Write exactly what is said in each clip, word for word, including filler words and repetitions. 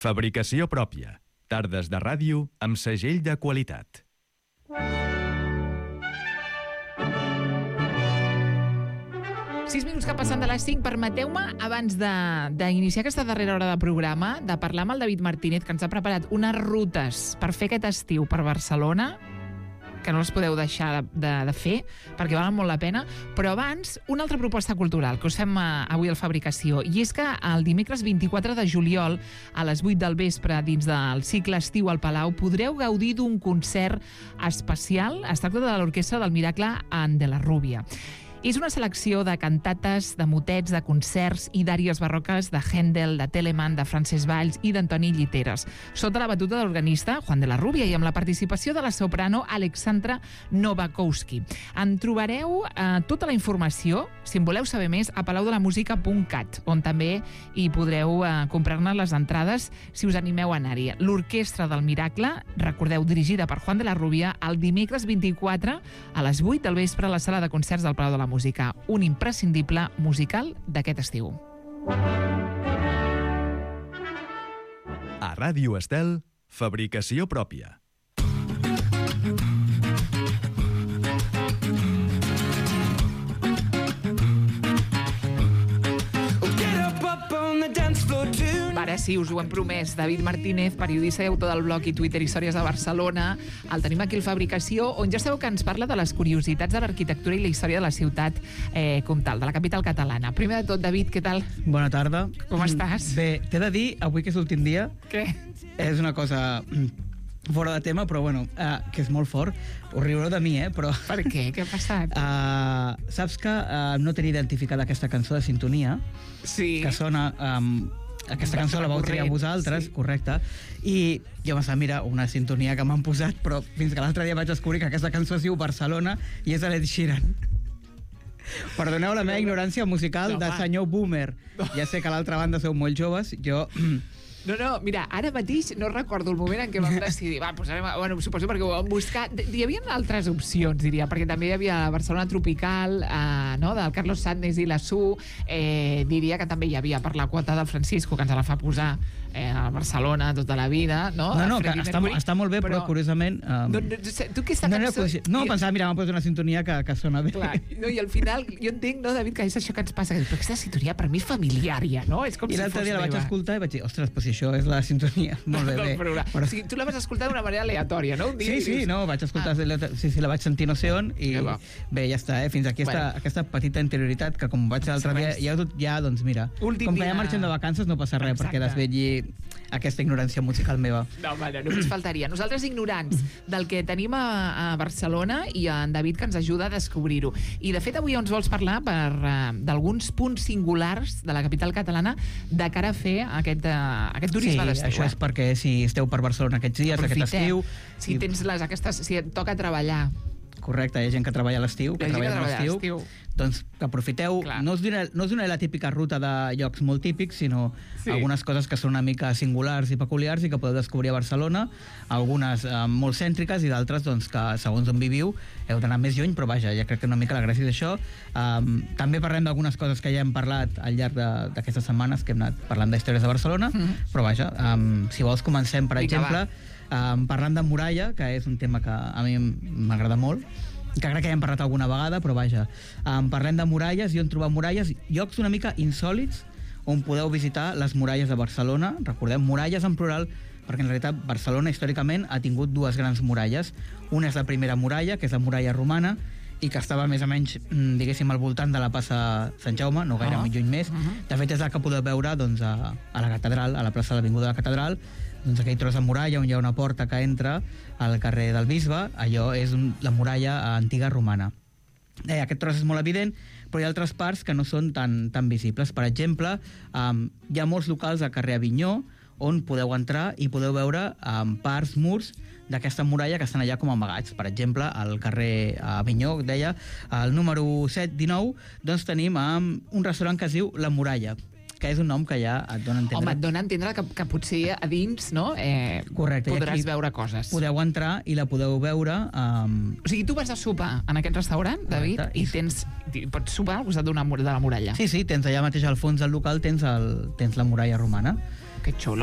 Fabricació pròpia. Tardes de ràdio amb segell de qualitat. Sis minuts que passen de les cinc. Permeteu-me, abans d'iniciar aquesta darrera hora de programa, de parlar amb el David Martínez, que ens ha preparat unes rutes per fer aquest estiu per Barcelona, que no les podeu deixar de, de, de fer, perquè valen molt la pena. Però abans, una altra proposta cultural que us fem avui al Fabricació, i és que el dimecres vint-i-quatre de juliol, a les vuit del vespre, dins del cicle Estiu al Palau, podreu gaudir d'un concert especial. Es tracta de l'Orquestra del Miracle en de la Rúbia. És una selecció de cantates, de motets, de concerts i d'àries barroques de Händel, de Telemann, de Francesc Valls i d'Antoni Lliteres, sota la batuta de l'organista Juan de la Rúbia i amb la participació de la soprano Alexandra Nowakowski. En trobareu eh, tota la informació, si en voleu saber més, a palau de la música punt cat, on també hi podreu eh, comprar-ne les entrades si us animeu a anar-hi. L'Orquestra del Miracle, recordeu, dirigida per Juan de la Rúbia, el dimecres vint-i-quatre a les vuit del vespre a la sala de concerts del Palau de la Música, un imprescindible musical d'aquest estiu. A Ràdio Estel, fabricació pròpia. Ara sí, us ho hem promès. David Martínez, periodista i autor del blog i Twitter Històries de Barcelona. El tenim aquí al Fabricació, on ja sabeu que ens parla de les curiositats de l'arquitectura i la història de la ciutat eh, com tal, de la capital catalana. Primer de tot, David, què tal? Bona tarda. Com estàs? Bé, t'he de dir, avui que és l'últim dia... Què? És una cosa fora de tema, però bueno, uh, que és molt fort. Us riureu de mi, eh? Però... Per què? Què ha passat? Uh, saps que uh, no tenia identificada aquesta cançó de sintonia? Sí. Que sona... Um, aquesta cançó la vau triar vosaltres, sí. Correcte, i jo pensava, mira, una sintonia que m'han posat, però fins que l'altre dia vaig descobrir que aquesta cançó es diu Barcelona i és de l'Ed Sheeran. Perdoneu la meva ignorància musical no, de senyor boomer. No. Ja sé que a l'altra banda sou molt joves, jo... No, no, mira, ara mateix no recordo el moment en què vam decidir. Va, posarem, bueno, suposo perquè ho vam buscar. Hi havia altres opcions, diria, perquè també hi havia Barcelona Tropical, eh, no?, del Carlos Sanders i la Su. Eh, diria que també hi havia per la quota del Francisco, que ens la fa posar eh, a Barcelona tota la vida, no? No, no, que està, està molt bé, però, però curiosament... Um, no, no, tu aquesta no, cançó... No, no pensava, mira, m'han posat una sintonia que, que sona bé. Clar, no, i al final, jo entenc, no, David, que és això que ens passa, però aquesta sintonia per mi és familiar, ja, no? És com I si l'altre fos dia la vaig meva. escoltar i vaig dir, ostres, doncs això és la sintonia. Molt bé, bé. Però... O sigui, tu la vas escoltar d'una manera aleatòria, no? Sí, sí, no, vaig escoltar, ah. sí, sí, la vaig sentir no sé on i bé, ja està, eh? Fins aquí bueno. Aquesta, aquesta petita interioritat que com vaig l'altre dia, ja, ja, doncs mira, Últim com que ja marxem de vacances no passa res. Exacte. Perquè desvetlli aquesta ignorància musical meva. No, home, no ens faltaria. Nosaltres ignorants del que tenim a, a Barcelona i en David que ens ajuda a descobrir-ho. I de fet avui ens vols parlar per uh, d'alguns punts singulars de la capital catalana de cara a fer aquest, uh, aquest turisme sí, d'estiu. Sí, això és perquè si esteu per Barcelona aquests dies, Aprofitem. aquest estiu... Si i... tens les aquestes... Si et toca treballar... Correcte, hi ha gent que treballa a l'estiu, que treballa a l'estiu, doncs que aprofiteu. No us, diré, no us donaré la típica ruta de llocs molt típics, sinó sí. algunes coses que són una mica singulars i peculiars i que podeu descobrir a Barcelona, algunes eh, molt cèntriques i d'altres doncs, que segons on viviu heu d'anar més lluny, però vaja, ja crec que una mica la gràcia d'això. Um, també parlem d'algunes coses que ja hem parlat al llarg d'aquestes setmanes que hem anat parlant d'històries de Barcelona, mm-hmm. però vaja, um, si vols comencem, per Vinga, exemple... Va. Um, parlant de muralla, que és un tema que a mi m'agrada molt, que crec que ja hem parlat alguna vegada, però vaja, um, parlem de muralles i on trobar muralles, llocs una mica insòlits on podeu visitar les muralles de Barcelona. Recordem, muralles en plural, perquè en realitat Barcelona històricament ha tingut dues grans muralles. Una és la primera muralla, que és la muralla romana, i que estava més o menys, diguéssim, al voltant de la plaça Sant Jaume, no gaire uh -huh. lluny més. Uh -huh. De fet, és la que podeu veure doncs, a, a la catedral, a la plaça de l'Avinguda de la Catedral, doncs aquell tros de muralla on hi ha una porta que entra al carrer del Bisbe, allò és un, la muralla antiga romana. Eh, aquest tros és molt evident, però hi ha altres parts que no són tan, tan visibles. Per exemple, um, hi ha molts locals al carrer Avinyó on podeu entrar i podeu veure um, parts, murs d'aquesta muralla que estan allà com amagats. Per exemple, al carrer Avinyó, deia, al número set dinou, doncs tenim um, un restaurant que es diu La Muralla, que és un nom que ja et dona a entendre. Home, et dona a entendre que, que potser a dins, no? Eh, Correcte. Podràs veure coses. Podeu entrar i la podeu veure... Um... O sigui, tu vas a sopar en aquest restaurant, David, correcte, i tens, pots sopar al costat d'una de la muralla. Sí, sí, tens allà mateix al fons del local, tens, el, tens la muralla romana. Que xulo.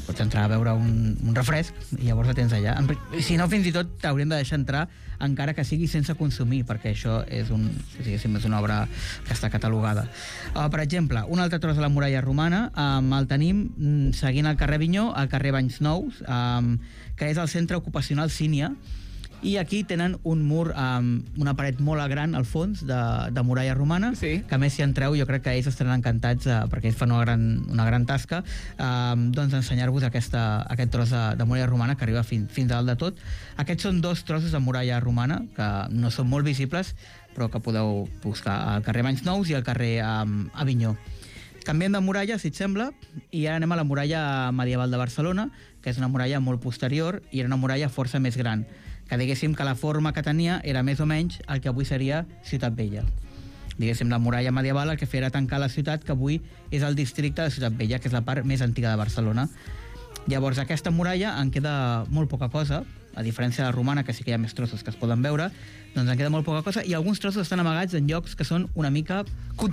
pots entrar a veure un, un refresc i llavors la tens allà. Si no, fins i tot t'haurien de deixar entrar encara que sigui sense consumir, perquè això és, un, diguéssim, és una obra que està catalogada. Uh, per exemple, un altre tros de la muralla romana um, el tenim seguint el carrer Avinyó, al carrer Banys Nous, um, que és el centre ocupacional Sínia, i aquí tenen un mur amb una paret molt gran al fons de, de muralla romana, sí. que a més si entreu jo crec que ells estaran encantats eh, perquè ells fan una gran, una gran tasca eh, doncs ensenyar-vos aquesta, aquest tros de, de muralla romana que arriba fin, fins a dalt de tot. Aquests són dos trossos de muralla romana que no són molt visibles però que podeu buscar al carrer Banys Nous i al carrer um, Avinyó. Canviem de muralla, si et sembla, i ara anem a la muralla medieval de Barcelona, que és una muralla molt posterior i era una muralla força més gran, que diguéssim que la forma que tenia era més o menys el que avui seria Ciutat Vella. Diguéssim, la muralla medieval el que feia era tancar la ciutat, que avui és el districte de Ciutat Vella, que és la part més antiga de Barcelona. Llavors, aquesta muralla en queda molt poca cosa, a diferència de la romana, que sí que hi ha més trossos que es poden veure, doncs en queda molt poca cosa, i alguns trossos estan amagats en llocs que són una mica...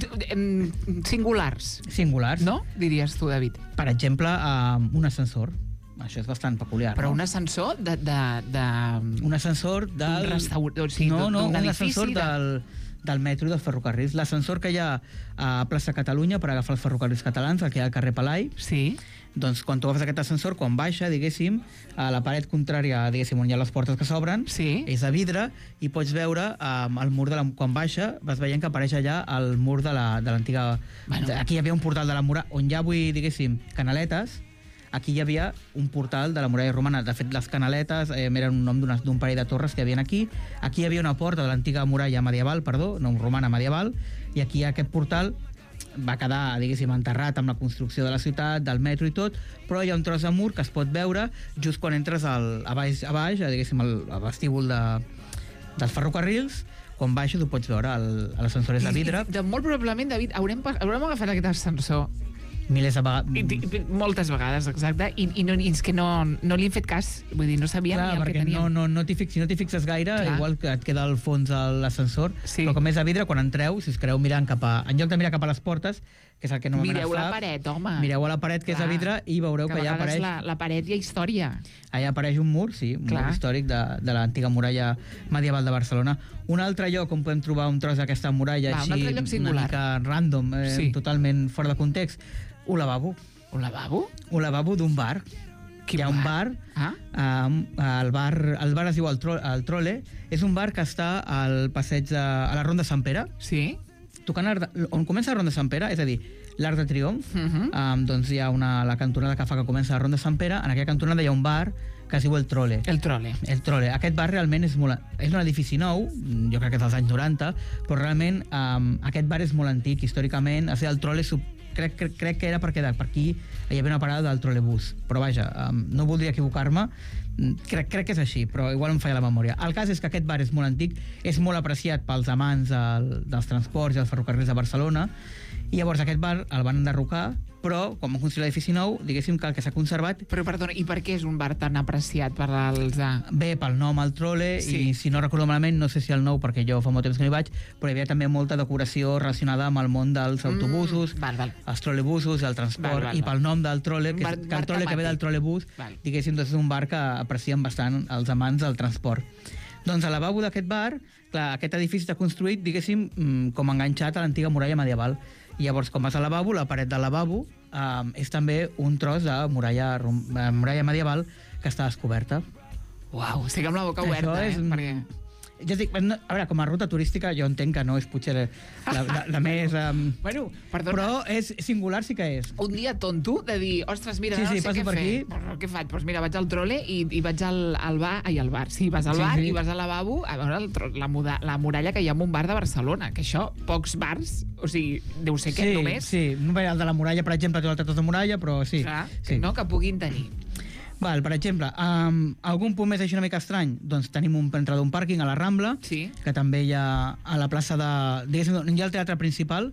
Singulars. Singulars. No? Diries tu, David. Per exemple, uh, un ascensor. Això és bastant peculiar, Però no? un ascensor de... de, de... Un ascensor del... Restaur... O sigui, no, no, un ascensor de... del, del metro i dels ferrocarrils. L'ascensor que hi ha a plaça Catalunya per agafar els ferrocarrils catalans, el que hi ha al carrer Palai. Sí. Doncs quan tu agafes aquest ascensor, quan baixa, diguéssim, a la paret contrària, diguéssim, on hi ha les portes que s'obren, sí. és de vidre, i pots veure um, el mur de la... Quan baixa, vas veient que apareix allà el mur de l'antiga... Bueno. Aquí hi havia un portal de la muralla, on hi ha avui, diguéssim, canaletes. Aquí hi havia un portal de la muralla romana. De fet, les canaletes eh, eren un nom d'un parell de torres que hi havia aquí. Aquí hi havia una porta de l'antiga muralla medieval, perdó, no romana medieval, i aquí aquest portal va quedar, diguéssim, enterrat amb la construcció de la ciutat, del metro i tot, però hi ha un tros de mur que es pot veure just quan entres al, a baix, a baix diguéssim, al, al vestíbul de, dels ferrocarrils. Quan baixes ho pots veure, l'ascensor és de vidre. I, de, molt probablement, David, haurem, haurem agafat aquest ascensor milers de vegades. I, moltes vegades, exacte, i, i, no, i és que no, no li hem fet cas, vull dir, no sabíem Clar, ni el que teníem. No, no, no fix, si no t'hi fixes gaire, Clar. igual que et queda al fons l'ascensor, sí. però com és de vidre, quan entreu, si us quedeu mirant cap a... En lloc de mirar cap a les portes, que és el que no Mireu la paret, home. Mireu a la paret, que Clar. és de vidre, i veureu que, que allà apareix... La, la paret hi ha història. Allà apareix un mur, sí, un Clar. mur històric de, de l'antiga muralla medieval de Barcelona. Un altre lloc on podem trobar un tros d'aquesta muralla, Va, així, un una mica random, eh, sí. totalment fora de context, un lavabo. Un lavabo? Un lavabo d'un bar. Quin Hi ha un bar, ah? um, el bar el bar es diu el, tro, el Trole, és un bar que està al passeig de, a la Ronda Sant Pere. Sí. Tocant de, on comença la Ronda Sant Pere, és a dir, l'Arc de Triomf, uh -huh. um, doncs hi ha una, la cantonada que fa que comença la Ronda Sant Pere, en aquella cantonada hi ha un bar que es diu el Trole. El Trole. El Trole. Aquest bar realment és molt... És un edifici nou, jo crec que és dels anys noranta, però realment um, aquest bar és molt antic, històricament. O sigui, el Trole sub... crec, crec, crec que era perquè per aquí hi havia una parada del trolebús, però vaja, um, no voldria equivocar-me, crec, crec que és així, però igual em falla la memòria. El cas és que aquest bar és molt antic, és molt apreciat pels amants del, dels transports i els ferrocarrils de Barcelona, i llavors aquest bar el van enderrocar, però com a construir l'edifici nou, diguéssim que el que s'ha conservat... Però, perdona, i per què és un bar tan apreciat per als... Bé, pel nom, el Trole, sí. i si no recordo malament, no sé si el nou, perquè jo fa molt temps que no hi vaig, però hi havia també molta decoració relacionada amb el món dels autobusos, mm, val, val. els trolebusos, el transport, val, val, i pel nom del Trole, que, bar, és, que el Trole que ve del trolebús, val. diguéssim, doncs és un bar que aprecien bastant els amants del transport. Doncs al lavabo d'aquest bar, clar, aquest edifici està construït, diguéssim, com enganxat a l'antiga muralla medieval. I llavors, com vas al lavabo, la paret del lavabo um, és també un tros de muralla, muralla medieval que està descoberta. Uau, estic amb la boca oberta, és, eh? Perquè... Ja dic, a veure, com a ruta turística jo entenc que no és potser la, la, la més... Um, bueno, perdona. Però és singular, sí que és. Un dia tonto de dir, ostres, mira, sí, no sí, sé què per fer. Aquí. Però, què faig? Doncs mira, vaig al Trole i, i vaig al, al bar... Ai, al bar, sí, vas al sí, bar sí. i vas al lavabo a veure el, la, muda, la muralla que hi ha en un bar de Barcelona, que això, pocs bars, o sigui, deu ser sí, aquest només. Sí, no veia el de la muralla, per exemple, té l'altre tros de muralla, però sí. Clar, sí. Que no, que puguin tenir. Val, per exemple, um, algun punt més així una mica estrany? Doncs tenim un entrada d'un pàrquing a la Rambla, sí. que també hi ha a la plaça de... Diguéssim, hi ha el teatre principal,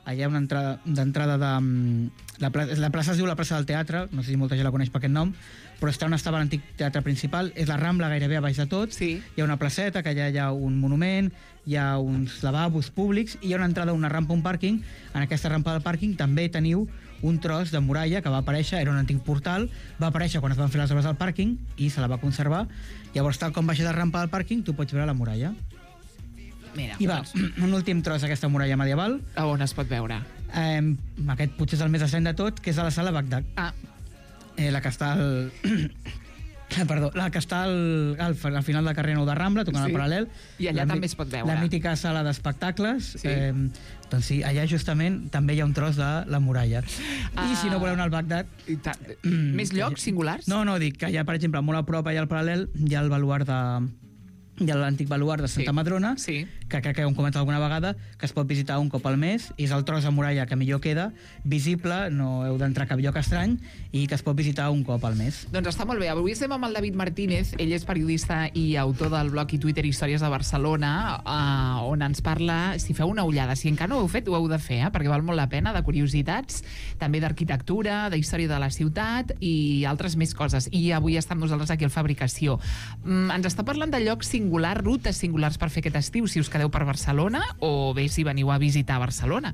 allà hi ha una entrada d'entrada de... La plaça, la plaça es diu la plaça del Teatre, no sé si molta gent la coneix per aquest nom, però està on estava l'antic teatre principal, és la Rambla gairebé a baix de tot, sí. Hi ha una placeta, que allà hi ha un monument, hi ha uns lavabos públics, i hi ha una entrada, una rampa, un pàrquing. En aquesta rampa del pàrquing també teniu un tros de muralla que va aparèixer, era un antic portal, va aparèixer quan es van fer les obres del pàrquing i se la va conservar. Llavors, tal com baixes la rampa del pàrquing, tu pots veure la muralla. Mira, I va, doncs... un últim tros d'aquesta muralla medieval. A on es pot veure? Eh, aquest potser és el més estrany de tot, que és a la sala Bagdad. Ah. Eh, la que està al... Perdó, la que està al, al, al final del carrer Nou de Rambla, tocant sí. al paral·lel. I allà la, també es pot veure. La mítica sala d'espectacles. Sí. Eh, doncs sí, allà justament també hi ha un tros de la muralla. Ah. I si no voleu anar al Bagdad... Mm, Més llocs singulars? No, no, dic que allà, per exemple, molt a prop, allà al paral·lel, hi ha el baluard de... Hi ha l'antic baluard de Santa sí. Madrona, sí. que crec que hem comentat alguna vegada, que es pot visitar un cop al mes, és el tros de muralla que millor queda, visible, no heu d'entrar a cap lloc estrany, i que es pot visitar un cop al mes. Doncs està molt bé. Avui estem amb el David Martínez, ell és periodista i autor del blog i Twitter Històries de Barcelona, eh, on ens parla, si feu una ullada, si encara no ho heu fet, ho heu de fer, eh, perquè val molt la pena, de curiositats, també d'arquitectura, de història de la ciutat i altres més coses. I avui està amb nosaltres aquí al Fabricació. Mm, ens està parlant de llocs singulars, rutes singulars per fer aquest estiu, si us quedeu per Barcelona, o bé si veniu a visitar Barcelona.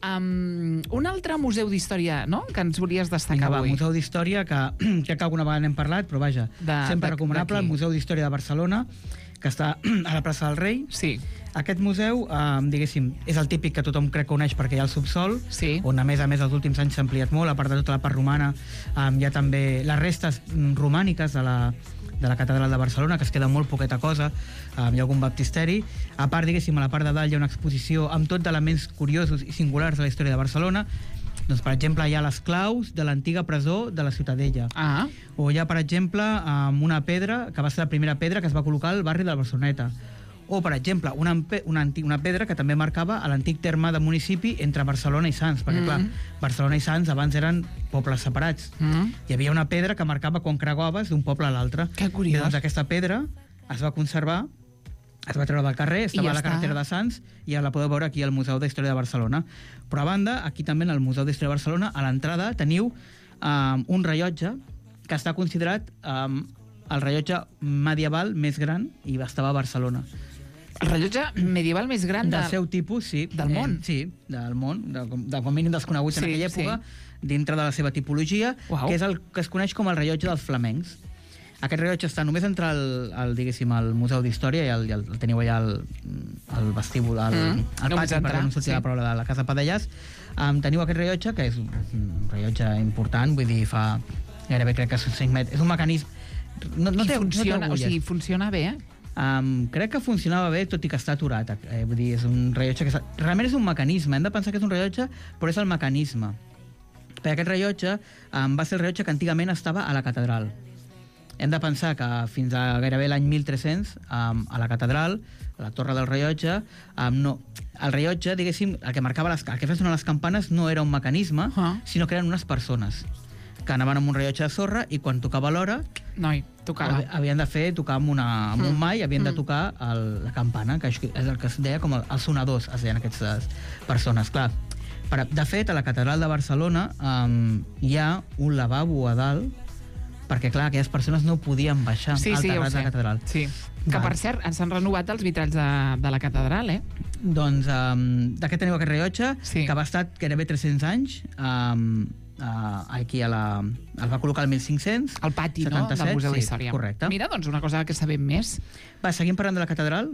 Um, un altre museu d'història, no?, que ens volies destacar Vinga, avui. Va, museu d'història, que crec que alguna vegada n'hem parlat, però vaja, de, sempre de, recomanable, el Museu d'Història de Barcelona, que està a la plaça del Rei. Sí. Aquest museu, eh, diguéssim, és el típic que tothom crec que coneix perquè hi ha el subsol, sí. on a més a més els últims anys s'ha ampliat molt, a part de tota la part romana, eh, hi ha també les restes romàniques de la, de la catedral de Barcelona, que es queda molt poqueta cosa, eh, hi ha algun baptisteri. A part, diguéssim, a la part de dalt hi ha una exposició amb tot d'elements curiosos i singulars de la història de Barcelona. Doncs, per exemple, hi ha les claus de l'antiga presó de la Ciutadella. Ah. O hi ha, per exemple, una pedra, que va ser la primera pedra que es va col·locar al barri de la Barceloneta. O, per exemple, una, una, una pedra que també marcava l'antic terme de municipi entre Barcelona i Sants, perquè, mm. clar, Barcelona i Sants abans eren pobles separats. Mm. Hi havia una pedra que marcava quan creguaves d'un poble a l'altre. Que curiós. I doncs aquesta pedra es va conservar, es va treure del carrer, estava ja a la carretera de Sants, i ja la podeu veure aquí al Museu d'Història de Barcelona. Però a banda, aquí també en el Museu d'Història de Barcelona, a l'entrada teniu um, un rellotge que està considerat um, el rellotge medieval més gran i estava a Barcelona. El rellotge medieval més gran del de... seu tipus, sí. Del món? Eh, sí, del món, de, de, com mínim desconeguts sí, en aquella època, sí. dintre de la seva tipologia, wow. que és el que es coneix com el rellotge dels flamencs. Aquest rellotge està només entre el, el, diguéssim, el Museu d'Història i el, el, el teniu allà al, al vestíbul, al, mm, al pati, perquè no sortia sí. la paraula de la Casa Padellàs. Um, teniu aquest rellotge, que és un, un rellotge important, vull dir, fa gairebé crec que són cinc metres. És un mecanisme... No, no I té, funciona, no té o sigui, funciona bé, eh? Um, crec que funcionava bé, tot i que està aturat. Eh, vull dir, és un rellotge que... Realment és un mecanisme, hem de pensar que és un rellotge, però és el mecanisme. Perquè aquest rellotge um, va ser el rellotge que antigament estava a la catedral. Hem de pensar que fins a gairebé l'any mil tres-cents, um, a la catedral, a la torre del rellotge, um, no, el rellotge, diguéssim, el que marcava les, el que feia sonar les campanes no era un mecanisme, uh-huh. sinó que eren unes persones que anaven amb un rellotge de sorra i quan tocava l'hora... Noi, tocava. Havien de fer, tocar amb, una, amb mm. un mai, havien mm. de tocar el, la campana, que és el que es deia com el, els sonadors, es deien aquestes persones. Clar, per, de fet, a la catedral de Barcelona um, hi ha un lavabo a dalt, perquè, clar, aquelles persones no podien baixar sí, al sí, terrat de la catedral. Sí, que, per cert, s'han renovat els vitralls de, de la catedral, eh? Doncs, um, d'aquest teniu aquest rellotge, sí. que va estar gairebé tres-cents anys, um, uh, aquí a la... el va col·locar el mil cinc-cents. Al pati, setanta-set, no?, del Museu sí, d'Història. Correcte. Mira, doncs, una cosa que sabem més. Va, seguim parlant de la catedral?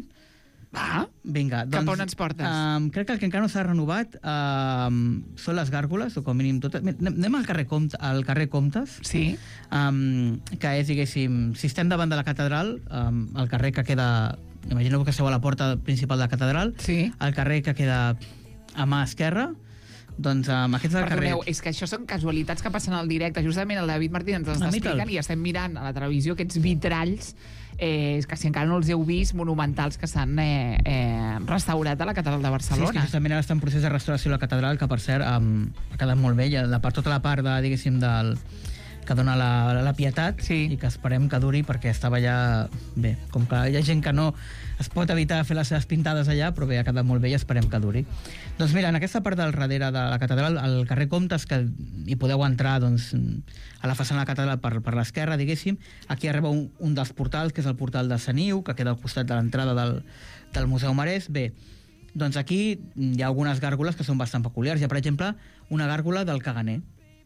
Va, vinga, doncs, cap on ens portes? Um, crec que el que encara no s'ha renovat um, són les gàrgoles, o com a mínim totes. Anem al carrer, Comte, al carrer Comtes, sí. um, que és, diguéssim, si estem davant de la catedral, um, el carrer que queda, imagineu que esteu a la porta principal de la catedral, sí. el carrer que queda a mà esquerra, doncs um, aquest és el Perdoneu, carrer... és que això són casualitats que passen al directe. Justament el David Martínez ens està explicant i estem mirant a la televisió aquests vitralls eh, que si encara no els heu vist, monumentals que s'han eh, eh, restaurat a la catedral de Barcelona. Sí, és que justament ara està en procés de restauració la catedral, que per cert um, ha quedat molt bella. La part, tota la part de, diguéssim, del, que dona la, la pietat, sí. i que esperem que duri, perquè estava ja... Bé, com que hi ha gent que no es pot evitar fer les seves pintades allà, però bé, ha quedat molt bé i esperem que duri. Doncs mira, en aquesta part del darrere de la catedral, al carrer Comtes, que hi podeu entrar doncs, a la façana de la catedral per, per l'esquerra, diguéssim, aquí arriba un, un dels portals, que és el portal de Saniu, que queda al costat de l'entrada del, del Museu Marès. Bé, doncs aquí hi ha algunes gàrgoles que són bastant peculiars. Hi ha, per exemple, una gàrgola del Caganer.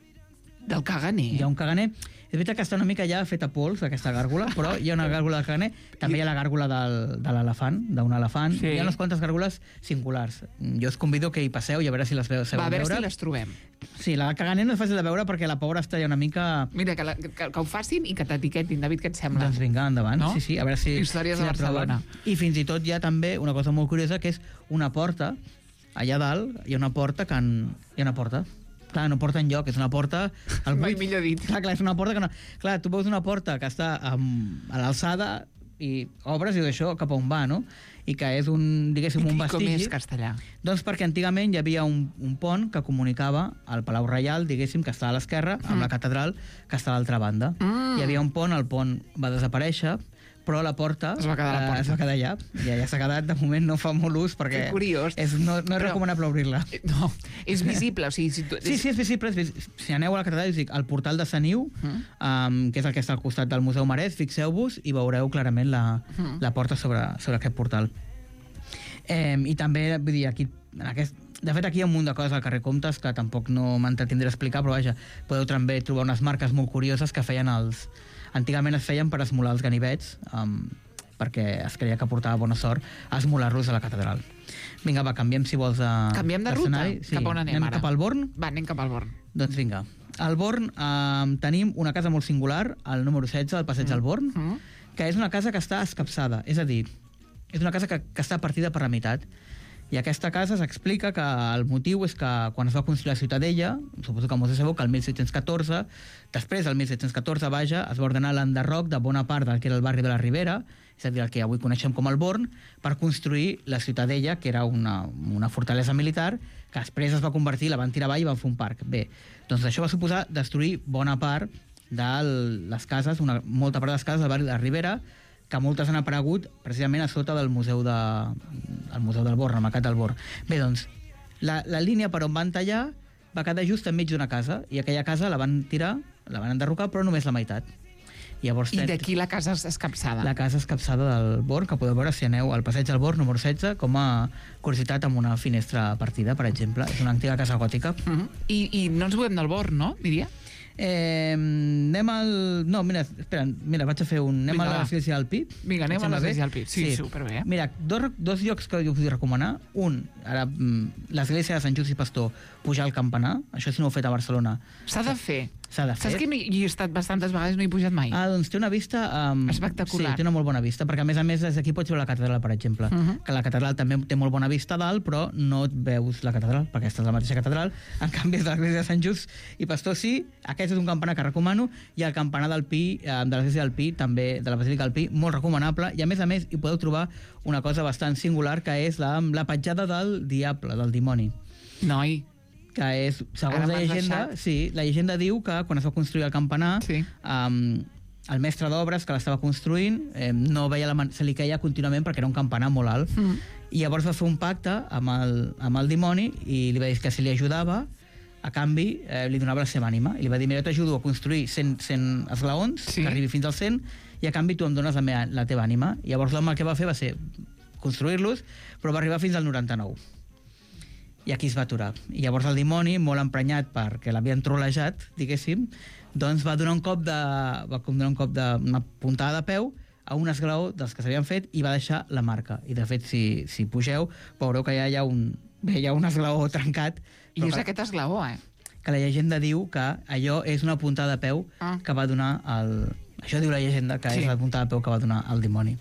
Del Caganer? Hi ha un Caganer. És veritat que està una mica ja feta pols, aquesta gàrgola, però hi ha una gàrgola del Caganer. També hi ha la gàrgola del, de l'elefant, d'un elefant. Sí. Hi ha unes quantes gàrgoles singulars. Jo us convido que hi passeu i a veure si les veu, sabeu veure. Va, a veure veure. si les trobem. Sí, la Caganer no és fàcil de veure perquè la pobra està ja una mica... Mira, que, la, que, que ho facin i que t'etiquetin, David, què et sembla? Doncs vinga, endavant. No? Sí, sí, a veure si... Històries si de Barcelona. I fins i tot hi ha també una cosa molt curiosa, que és una porta. Allà dalt hi ha una porta que... En... Hi ha una porta. Clar, no porta enlloc, és una porta al Mai buit. millor dit. Clar, clar, és una porta que no... Clar, tu veus una porta que està amb, a l'alçada i obres i d'això cap a on va, no? I que és un, diguéssim, un vestigi. I com és castellà? Doncs perquè antigament hi havia un, un pont que comunicava el Palau Reial, diguéssim, que està a l'esquerra, amb mm. la catedral, que està a l'altra banda. Mm. Hi havia un pont, el pont va desaparèixer, però la porta es va quedar, la porta. Eh, es va quedar allà. Ja, ja s'ha quedat, de moment no fa molt ús, perquè és, no, no és però, recomanable obrir-la. No, és visible. O sigui, si tu, sí, sí, és visible. És visible. Si aneu a la catedral, dic, el portal de Saniu, mm. um, que és el que està al costat del Museu Marès, fixeu-vos i veureu clarament la, mm. la porta sobre, sobre aquest portal. Eh, I també, vull dir, aquí, en aquest, de fet, aquí hi ha un munt de coses al carrer Comtes que tampoc no m'entretindré a explicar, però vaja, podeu també trobar unes marques molt curioses que feien els... Antigament es feien per esmolar els ganivets, um, perquè es creia que portava bona sort a esmolar-los a la catedral. Vinga, va, canviem, si vols, de Canviem de ruta? Sí. Cap on anem, anem ara? Cap al Born? Va, anem cap al Born. Doncs vinga. Al Born um, tenim una casa molt singular, al número setze, al passeig mm. del Born, mm. que és una casa que està escapçada, és a dir, és una casa que, que està partida per la meitat. I aquesta casa s'explica que el motiu és que quan es va construir la Ciutadella, suposo que molts sabeu que el mil set-cents catorze, després del mil set-cents catorze, vaja, es va ordenar l'enderroc de bona part del que era el barri de la Ribera, és a dir, el que avui coneixem com el Born, per construir la Ciutadella, que era una, una fortalesa militar, que després es va convertir, la van tirar avall i van fer un parc. Bé, doncs això va suposar destruir bona part de les cases, una, molta part de les cases del barri de la Ribera, que moltes han aparegut precisament a sota del museu, de, el museu del Born, el Mercat del Born. Bé, doncs, la, la línia per on van tallar va quedar just enmig d'una casa, i aquella casa la van tirar, la van enderrocar, però només la meitat. Llavors, I d'aquí la casa escapçada. La casa escapçada del Born, que podeu veure si aneu al passeig del Born, número setze, com a curiositat amb una finestra partida, per exemple. És una antiga casa gòtica. Uh -huh. I, I no ens movem del Born, no, diria? Eh, anem al... No, mira, espera, mira, vaig a fer un... Anem Vinga, a l'església del Pi. Vinga, anem a l'església del Pi. Sí, sí, superbé. Eh? Mira, dos, dos llocs que jo us vull recomanar. Un, ara, l'església de Sant Just i Pastor, pujar al campanar. Això si no ho heu fet a Barcelona. S'ha de fer. S'ha de fer. Saps que no hi he estat bastantes vegades, no hi he pujat mai? Ah, doncs té una vista... Um, espectacular. Sí, té una molt bona vista, perquè a més a més des d'aquí pots veure la catedral, per exemple. Uh -huh. Que la catedral també té molt bona vista a dalt, però no et veus la catedral, perquè aquesta és la mateixa catedral. En canvi, és l'església de Sant Just i Pastor sí. Aquest és un campanar que recomano, i el campanar del Pi, eh, de l'església del Pi, també de la Basílica del Pi, molt recomanable, i a més a més hi podeu trobar una cosa bastant singular, que és la, la petjada del diable, del dimoni. Noi... que és, segons la llegenda, sí, la llegenda diu que quan es va construir el campanar, sí. um, el mestre d'obres que l'estava construint eh, no veia la man- se li queia contínuament perquè era un campanar molt alt. Mm. I llavors va fer un pacte amb el, amb el dimoni i li va dir que si li ajudava, a canvi eh, li donava la seva ànima. I li va dir, mira, t'ajudo a construir cent, cent esglaons, sí. que arribi fins al cent, i a canvi tu em dones la, meva, la teva ànima. I llavors l'home el que va fer va ser construir-los, però va arribar fins al noranta-nou. I aquí es va aturar. I llavors el dimoni, molt emprenyat perquè l'havien trolejat, diguéssim, doncs va donar un cop de, va donar un cop de, una puntada de peu a un esglaó dels que s'havien fet i va deixar la marca. I de fet, si, si pugeu, veureu que ja hi ha un, bé, hi ha un esglaó trencat. I és que, aquest esglaó, eh? Que la llegenda diu que allò és una puntada de peu ah. que va donar el... Això diu la llegenda, que sí. és la puntada de peu que va donar el dimoni.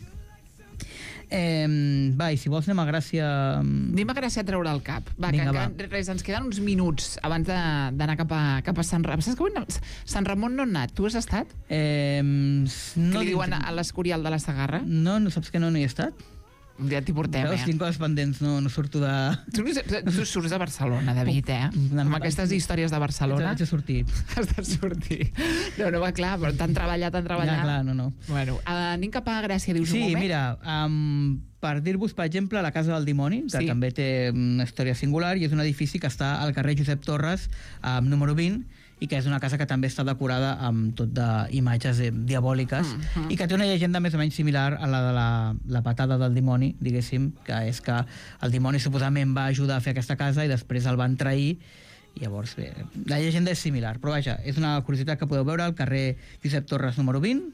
Eh, va, i si vols anem a Gràcia... Anem a Gràcia a treure el cap. Va, Vinga, que, que, res, ens queden uns minuts abans d'anar cap a, cap a Sant Ramon. Saps que avui no, Sant Ramon no ha anat? Tu has estat? Eh, no que li diuen a l'Escorial de la Segarra? No, no saps que no, no hi he estat? Un dia t'hi portem, Veus, eh? tinc coses pendents, no, no surto de... Tu, tu surts de Barcelona, David, eh? Amb aquestes històries de Barcelona. Haig de sortir. Has de sortir. No, no, va, clar, però tant treballar, tant treballar. Ja, clar, no, no. Bueno, uh, anem cap a Gràcia, dius sí, un moment? Sí, mira, um, per dir-vos, per exemple, la Casa del Dimoni, que sí. també té una història singular, i és un edifici que està al carrer Josep Torres, um, número vint, i que és una casa que també està decorada amb tot d'imatges diabòliques mm -hmm. i que té una llegenda més o menys similar a la de la, la patada del dimoni, diguéssim, que és que el dimoni suposadament va ajudar a fer aquesta casa i després el van trair. I llavors, bé, la llegenda és similar, però vaja, és una curiositat que podeu veure al carrer Josep Torres número vint.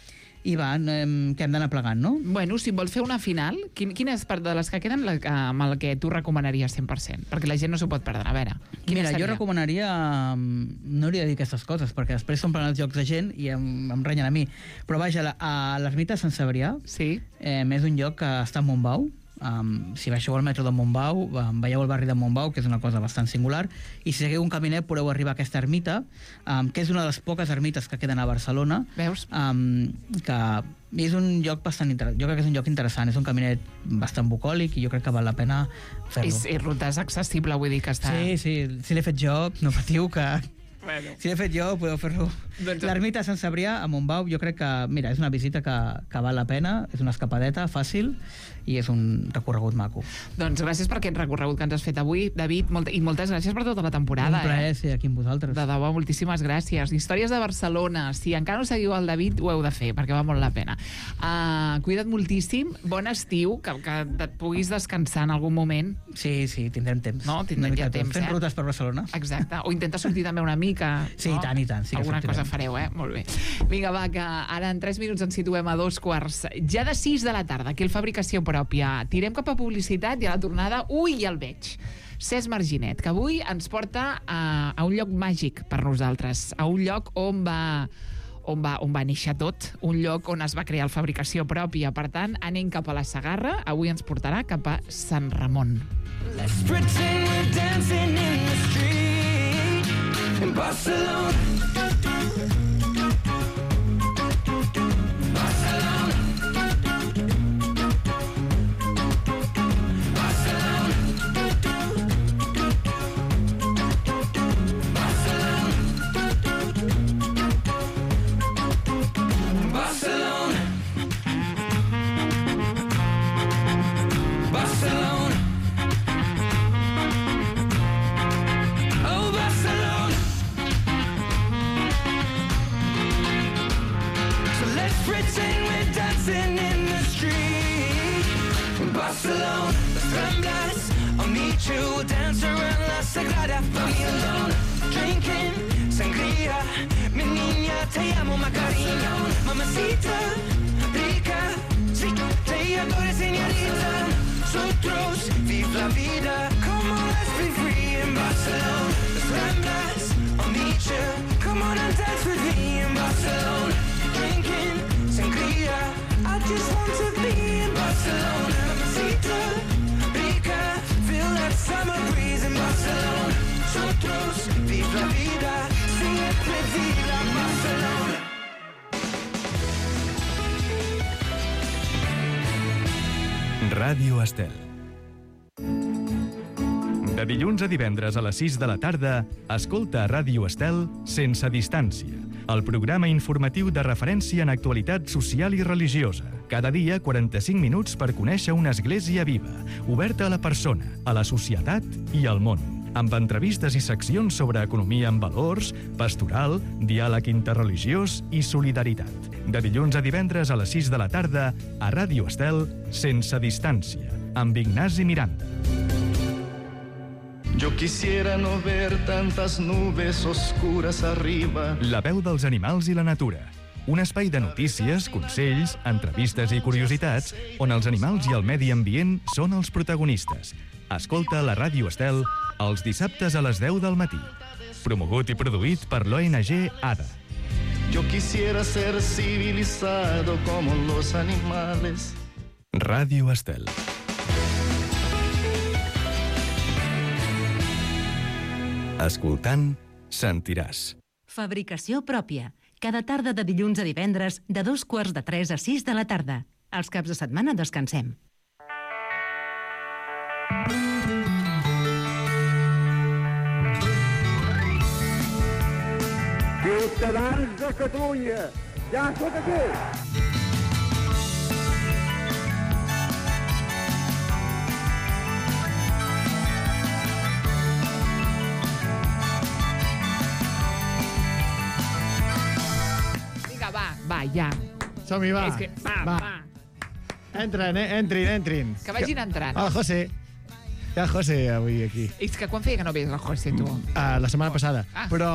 I va, eh, que hem d'anar plegant, no? Bueno, si vols fer una final, quin, quina és part de les que queden la, amb el que tu recomanaries cent per cent? Perquè la gent no s'ho pot perdre. A veure, quina Mira, seria? jo recomanaria... No hauria de dir aquestes coses, perquè després s'omplen els jocs de gent i em, em renyen a mi. Però vaja, la, a l'ermita de Sant Cebrià sí. eh, és un lloc que està a Montbau. Um, si baixeu al metro de Montbau, um, veieu el barri de Montbau, que és una cosa bastant singular, i si seguiu un caminet podeu arribar a aquesta ermita, um, que és una de les poques ermites que queden a Barcelona. Veus? Um, que és un lloc bastant interessant. Jo crec que és un lloc interessant, és un caminet bastant bucòlic i jo crec que val la pena fer-lo. I, i ruta és accessible, vull dir que està... Sí, sí, si l'he fet jo, no patiu que... Bueno. Si l'he fet jo, podeu fer-lo. Doncs... L'ermita de Sant Cebrià, a Montbau, jo crec que, mira, és una visita que, que val la pena, és una escapadeta fàcil i és un recorregut maco. Doncs gràcies per aquest recorregut que ens has fet avui, David, molt, i moltes gràcies per tota la temporada. Un plaer eh? ser aquí amb vosaltres. De debò, moltíssimes gràcies. Històries de Barcelona. Si encara no seguiu el David, ho heu de fer, perquè va molt la pena. Uh, cuida't moltíssim, bon estiu, que, que et puguis descansar en algun moment. Sí, sí, tindrem temps. No, tindrem ja temps, Fent eh? rutes per Barcelona. Exacte. O intenta sortir també una mica. Sí, no? i tant, i tant. Sí que alguna sortirem. cosa fareu, eh? Molt bé. Vinga, va, que ara en tres minuts ens situem a dos quarts. Ja de sis de la tarda, aquí el Fabricació Pròpia. Tirem cap a publicitat i a la tornada, ui, ja el veig. Cesc Marginet, que avui ens porta a, a un lloc màgic per nosaltres, a un lloc on va, on, va, on va néixer tot, un lloc on es va crear el Fabricació Pròpia. Per tant, anem cap a la Segarra, avui ens portarà cap a Sant Ramon. Let's pretend we're dancing in the street in Barcelona. Barcelona, las Ramblas, I'll meet you, we'll dance around La Sagrada Familia, drinking sangria, mi niña, te amo, Macarena, mamacita, rica, sí, te adoro, señorita, nosotros, vive la vida, come on, let's be free in Barcelona, las Ramblas, I'll meet you, come on and dance with me in Barcelona, drinking sangria, I just want to be in Barcelona. Rica, feel that summer breeze in Barcelona. Nosotros, vive la vida, siempre viva Barcelona. Ràdio Estel. De dilluns a divendres a les sis de la tarda, escolta a Ràdio Estel Sense Distància, el programa informatiu de referència en actualitat social i religiosa. Cada dia, quaranta-cinc minuts per conèixer una església viva, oberta a la persona, a la societat i al món, amb entrevistes i seccions sobre economia amb valors, pastoral, diàleg interreligiós i solidaritat. De dilluns a divendres a les sis de la tarda, a Ràdio Estel, Sense Distància, amb Ignasi Miranda. Yo quisiera no ver tantas nubes oscuras arriba. La veu dels animals i la natura. Un espai de notícies, consells, entrevistes i curiositats on els animals i el medi ambient són els protagonistes. Escolta la Ràdio Estel els dissabtes a les deu del matí. Promogut i produït per l'O N G ADA. Yo quisiera ser civilizado como los animales. Ràdio Estel. Escoltant, sentiràs. Fabricació Pròpia. Cada tarda de dilluns a divendres, de dos quarts de tres a sis de la tarda. Els caps de setmana descansem. Ciutadans de Catalunya, ja sóc aquí. Vinga, va, va, ja. Som-hi, va. És que, va, va. va. Entren, eh? entrin, entrin. Que vagin entrant. Hola, José. Hi ha el José avui aquí. És que quan feia que no veies el José, tu? Uh, la setmana passada. Ah. Però...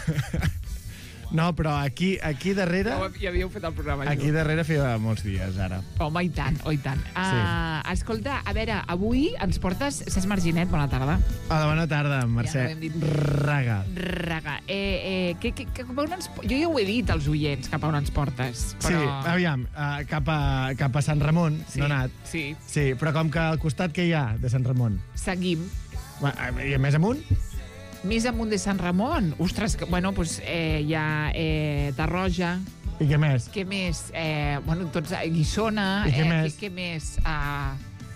No, però aquí, aquí darrere... No, ja havíeu fet el programa. Aquí darrere feia molts dies, ara. Home, i tant, oh, i tant. Sí. Uh, escolta, a veure, avui ens portes Cesc Marginet, bona tarda. Hola, bona tarda, Mercè. Ja no dit... Raga. Raga. Eh, eh, que, que, que, cap a on ens... Jo ja ho he dit als oients, cap a on ens portes. Però... Sí, aviam, uh, cap, a, cap a Sant Ramon, sí, no he anat. Sí. Sí, però com que al costat que hi ha de Sant Ramon? Seguim. I més amunt? Més amunt de Sant Ramon. Ostres, que, bueno, doncs eh, hi ha eh, Tarroja. I què més? Què més? Eh, bueno, tots... Guissona. I què eh, més? Què, què més? Uh...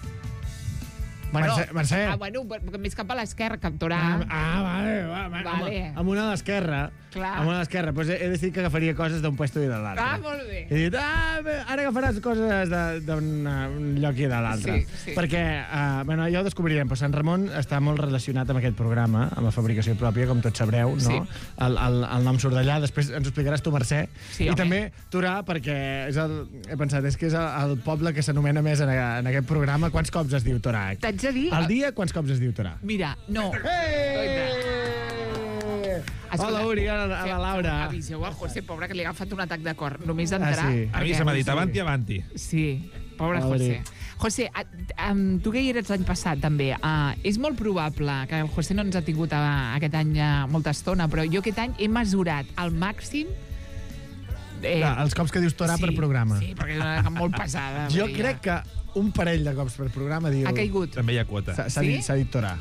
Mercè, Mercè. Ah, bueno, més cap a l'esquerra, cap Torà. Ah, ah vale, va, va, vale. Amb, amb una a l'esquerra. Clar. Amb una a l'esquerra. Pues he, he decidit que agafaria coses d'un puesto i de l'altre. Ah, molt bé. He dit, ah, ara agafaràs coses d'un lloc i de l'altre. Sí, sí. Perquè, uh, bueno, ja ho descobrirem, però Sant Ramon està molt relacionat amb aquest programa, amb la fabricació pròpia, com tots sabreu, no? Sí. El, el, el nom surt d'allà, després ens ho explicaràs tu, Mercè. Sí, I home. també Torà, perquè és el, he pensat, és que és el, el poble que s'anomena més en, en aquest programa. Quants cops es diu Torà? T'haig de dir... Al dia, quants cops es diu Torà? Mira, no. Hey! Hola, Uri, a la, a la Laura. Aviseu al José, pobre, que li ha agafat un atac de cor. Només d'entrar... Ah, sí. A mi se m'ha dit avanti, avanti. Sí, pobre Pobre. José. José, a, a, tu que hi eres l'any passat, també, uh, és molt probable que el José no ens ha tingut uh, aquest any uh, molta estona, però jo aquest any he mesurat al màxim... Eh, Clar, els cops que dius Torà sí, per programa. Sí, perquè és una molt pesada. Jo perquè crec que un parell de cops per programa diu... Ha caigut. També hi ha quota. S'ha Sí? dit, dit Torà.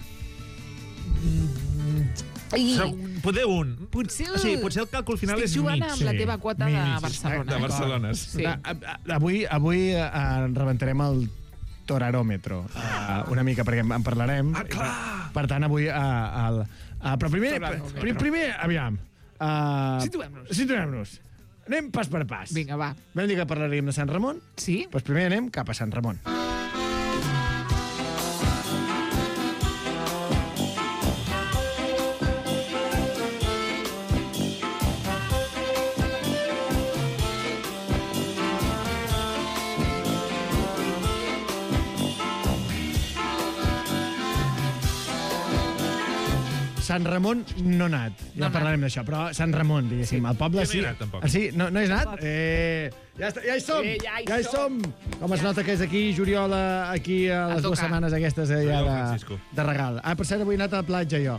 I... Poder un. Potser el... O sigui, potser el càlcul final Estic és jugant mig. amb la teva quota de mig, Barcelona. De Barcelona. Sí. A, a, avui avui uh, rebentarem el toraròmetre uh, una mica, perquè en parlarem. Ah, clar! Per tant, avui... Uh, el, uh, però primer, primer, primer aviam. Uh, Situem-nos. Situem-nos. Anem pas per pas. Vinga, va. Vam dir que parlaríem de Sant Ramon? Sí? Doncs primer anem cap a Sant Ramon. Sant Ramon no ha anat, ja No parlarem d'això, però Sant Ramon, diguéssim, Sí. el poble Jo no sí. hi he anat, tampoc. Ah, sí? No, no hi has anat? Eh, ja, està, ja hi som! Eh, ja hi ja hi som! Com es nota que és aquí, Juliol, eh, aquí a A les dues tocar. setmanes aquestes eh, ja Juliol, de, Francisco. de regal. Ah, per cert, avui he anat a la platja, jo.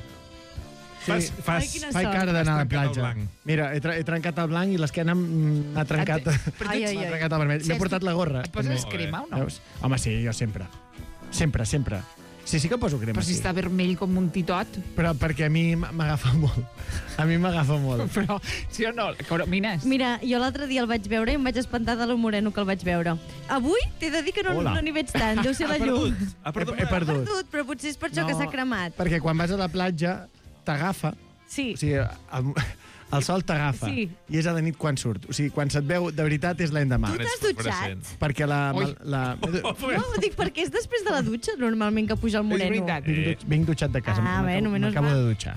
Fas, fas... Ai, quina Faig cara d'anar a la Has trencat el platja. blanc. Mira, he, tra he trencat el blanc i l'esquena m'ha trencat, Ai, ai, m'ha ai. trencat el vermell. M'he Saps, portat la gorra. Et poses també. crema o no? Veus? Home, sí, jo sempre. Sempre, sempre. Sí, sí que em poso crema, Però si sí. està vermell com un titot. Però perquè a mi m'agafa molt. A mi m'agafa molt. Però, sí o no? Coromines? Mira, jo l'altre dia el vaig veure i em vaig espantar de lo moreno que el vaig veure. Avui t'he de dir que no Hola. no n'hi veig tant, deu ser la Ha llum. perdut. Ha perdut. He, he perdut. Perdut, però potser és per això No, que s'ha cremat. Perquè quan vas a la platja t'agafa. Sí. O sigui, el, el sol t'agafa. Sí. I és a la nit quan surt. O sigui, quan se't veu de veritat és l'endemà. Tu t'has dutxat? Perquè la... Ui. la, la No, dic, perquè és després de la dutxa, normalment, que puja el És moreno. veritat. vinc, dutx, vinc dutxat de casa. Ah, M'acabo- bueno, menys M'acabo mal. de dutxar.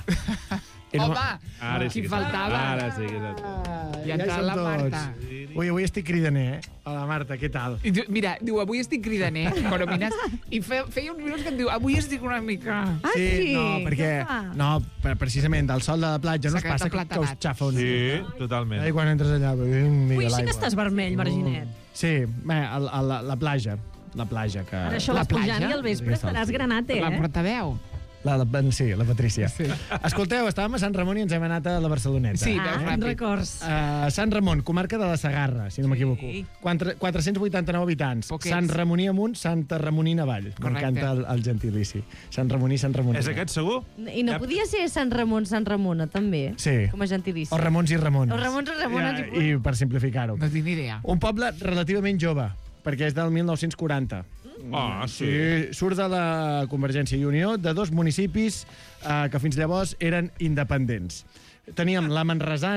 I no- Home, Ara sí qui que faltava. Ara sí que és. Ah, I ha entrat hi som la tots. Marta. Ui, avui estic cridaner, eh? Hola, Marta, què tal? I diu, mira, diu, avui estic cridaner, Coromines, i fe, feia uns minuts que em diu, avui estic una mica... Ah, sí? No, perquè... Què fa? No, pre- precisament, del sol de la platja no S'ha us quedat passa que, que us aplatanat. xafa una Sí, mica? totalment. Ai, quan entres allà, ui, Ui, Miguel, sí que aigua. estàs vermell, Marginet. Sí, bé, el, el, la, la platja. La platja que... Ara això La vas pujant platja? i al vespre estaràs granate, La eh? portaveu. La, la, sí, la Patrícia. Sí. Escolteu, estàvem a Sant Ramon i ens hem anat a la Barceloneta. Sí, Ah, veus, en ràpid. records. Uh, Sant Ramon, comarca de la Segarra, si no m'equivoco. Sí. Quatre- quatre-cents vuitanta-nou habitants. Poquets. Sant Ramoní amunt, Santa Ramonina avall. M'encanta el, el gentilici. Sant Ramoní, Sant Ramoní. És aquest segur? I no podia ser Sant Ramon, Sant Ramona, també? Sí. Com a gentilici. O Ramons i Ramons. O Ramons i Ramones, Ja, I per simplificar-ho. No tinc ni idea. Un poble relativament jove, perquè és del mil nou-cents quaranta. Ah, sí. Sí, surt de la Convergència i Unió de dos municipis eh, que fins llavors eren independents. Teníem la Manresana,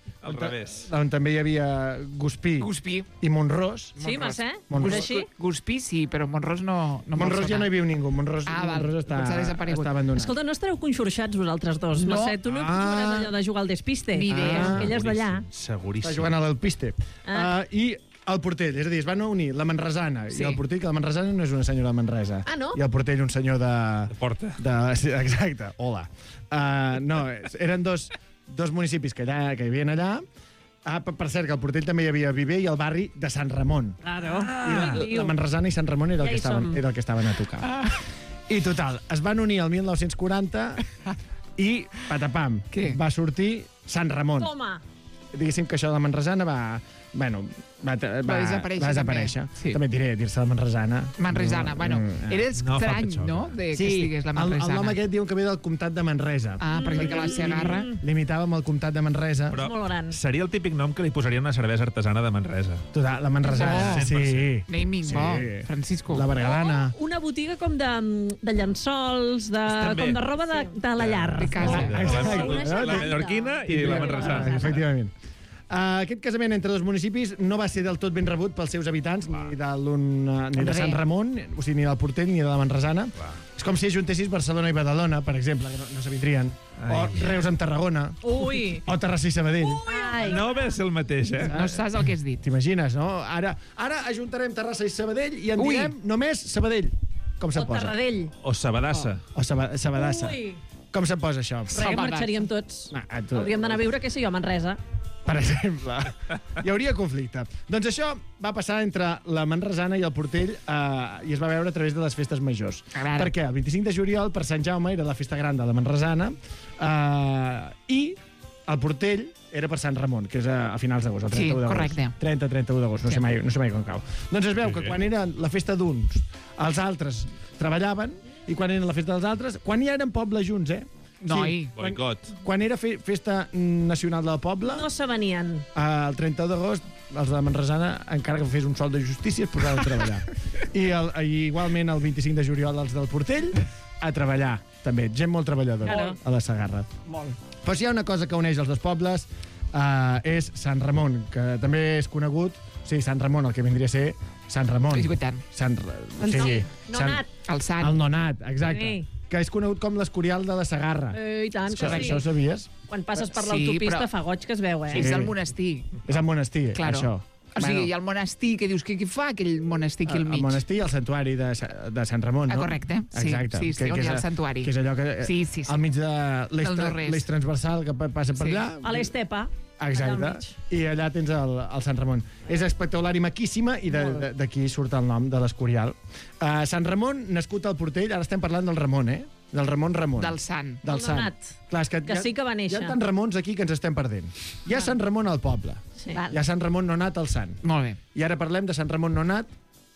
Al revés. On també hi havia Guspí, Guspí. i Montrós. Sí, Mercè? Montrós. És així? Guspí sí, però Montrós no, no Montrós ja no hi viu ningú. Montrós, Ah, val. Montrós està, Potser ha desaparegut. està abandonat. Escolta, no estareu conxorxats vosaltres dos, No. Mercè? Tu no Ah. jugaràs allò de jugar al despiste? Ni idea. Ah, aquelles d'allà. Seguríssim. Està jugant a l'Alpiste. Ah. Uh, I el Portell, és a dir, es van unir la Manresana Sí. i el Portell, que la Manresana no és una senyora de Manresa. Ah, no? I el Portell un senyor de... De Porta. De, sí, exacte, hola. Uh, no, eren dos, dos municipis que, allà, que hi havia allà. Ah, per, per cert, que al Portell també hi havia Viver i el barri de Sant Ramon. Claro. I la, la Manresana i Sant Ramon era el, Ja que hi estaven, som. era el que estaven a tocar. I total, es van unir el mil nou-cents quaranta i, patapam, Què? va sortir Sant Ramon. Toma. Diguéssim que això de la Manresana va... Bueno, va, va, Va desaparèixer, va desaparèixer. també. Sí. També et diré, dir-se la Manresana. Manresana, bueno, Mm, era No fa estrany, patxoca. no?, de que Sí, estigués la el, el Manresana. nom aquest diuen que ve del comtat de Manresa. Ah, perquè que la Segarra... Limitava amb el comtat de Manresa. Però Molt gran. seria el típic nom que li posaria una cervesa artesana de Manresa. Total, la Manresana, Oh, sí. Naming, Sí. bo, Francisco. La Bergadana. O una botiga com de, de llençols, de, Estan bé. com de roba de, de la llar. De casa. No? Exacte. Una La xerrada. mallorquina i la Ah, manresana. efectivament. Uh, aquest casament entre dos municipis no va ser del tot ben rebut pels seus habitants, ni de, l'un, uh, ni de Res. Sant Ramon, o sigui, ni del Portell, ni de la Manresana. És com si ajuntessis Barcelona i Badalona, per exemple, que no, no s'avindrien. O Reus amb Tarragona. Ui. O Terrassa i Sabadell. Ai. No ve a ser el mateix, eh? No saps el que has dit. T'imagines, no? Ara, ara ajuntarem Terrassa i Sabadell i en Ui. direm només Sabadell. Com se'n O posa? Terradell. O Sabadassa. O Saba- Sabadassa. Ui. Com se'n posa això? Però ja marxaríem tots. Ah, a tu- Hauríem d'anar a viure, què sé jo, a Manresa. Per exemple. Hi hauria conflicte. Doncs això va passar entre la Manresana i el Portell eh, i es va veure a través de les festes majors. Ara. Perquè el vint-i-cinc de juliol, per Sant Jaume, era la festa gran de la Manresana eh, i el Portell era per Sant Ramon, que és a, a finals d'agost, el Sí, trenta-u d'agost. correcte. trenta trenta-u d'agost, no, Sí. sé mai, no sé mai com cau. Doncs es veu Sí, que sí. quan era la festa d'uns, els altres treballaven, i quan era la festa dels altres, quan hi eren pobles junts, eh? Noi. quan, Boicot. quan era fe, festa nacional del poble, No se venien. Uh, el trenta d'agost, els de Manresana, encara que fes un sol de justícia, es posaven a treballar. I, el, I igualment el vint-i-cinc de juliol, els del Portell, a treballar, també. Gent molt treballadora, Claro. a la Segarra. Molt. Però si hi ha una cosa que uneix els dos pobles, uh, és Sant Ramon, que també és conegut, sí, Sant Ramon, el que vindria a ser Sant Ramon. I tant. Sant, En sí, sí, Sant, Nonat. El sant. el Nonat, exacte. Sí. Que és conegut com l'Escorial de la Segarra. Eh, I tant, això, que sí. això ho sabies? Quan passes per Sí, l'autopista però- fa goig que es veu, eh? És el monestir. És el monestir, Claro. això. O sigui, hi ha el monestir, que dius, què, què fa aquell monestir aquí al mig? El monestir i el santuari de, Sa- de Sant Ramon, Ah, no? correcte. Sí, Exacte. sí, sí, on hi ha el santuari. Que és allò que... eh, Sí, sí, sí. Al mig de l'eix Del tra- no-res. l'eix transversal que pa- passa per Sí. allà. A l'Estepa. allà al Exacte. mig. I allà tens el, el Sant Ramon. És espectacular i maquíssima, i de- de- d'aquí surt el nom de l'Escorial. Uh, Sant Ramon, nascut al Portell, ara estem parlant del Ramon, eh? Del Ramon Ramon. Del sant. Del Del sant. Donat. Clar, és que, Que hi ha, sí que va néixer. Hi ha tants Ramons aquí que ens estem perdent. Hi ha Sant Ramon al poble. Sí. Hi ha Sant Ramon Nonat al Sant. Molt bé. I ara parlem de Sant Ramon Nonat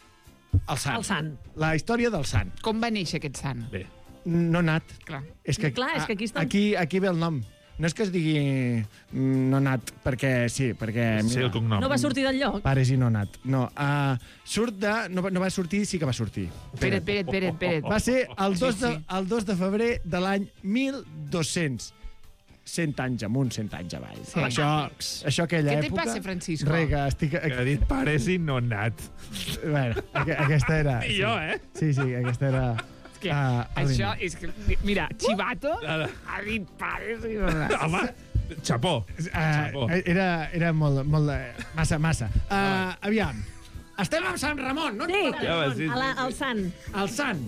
al Sant. El sant. La història del Sant. Com va néixer aquest sant? Bé. Nonat. Clar. És que, Clar, és que aquí està- aquí, aquí ve el nom. No és que es digui mm, Nonat perquè sí, perquè... Sí, el cognom. No va sortir del lloc? Pares i Nonat. No, uh, surt de... No, va- no va sortir, sí que va sortir. Espera't, espera't, espera't, espera't. Va ser el dos, Sí, de, sí. el dos de febrer de l'any mil dos-cents. Cent anys amunt, cent anys avall. Sí. Això, això aquella Què te època... passa, Francisco? Rega, estic... Que ha dit pares i no nat. Bueno, aqu aquesta era... I jo, eh? Sí, sí, aquesta era... És que ah, el això límit. és que... Mira, Chivato ha dit pares i no. Home, xapó. Uh, era, era molt, molt... eh, Massa, massa. Uh, aviam. Estem amb Sant Ramon, no? Sí, Ja vas dir, a la, sí, al sant. El Sant.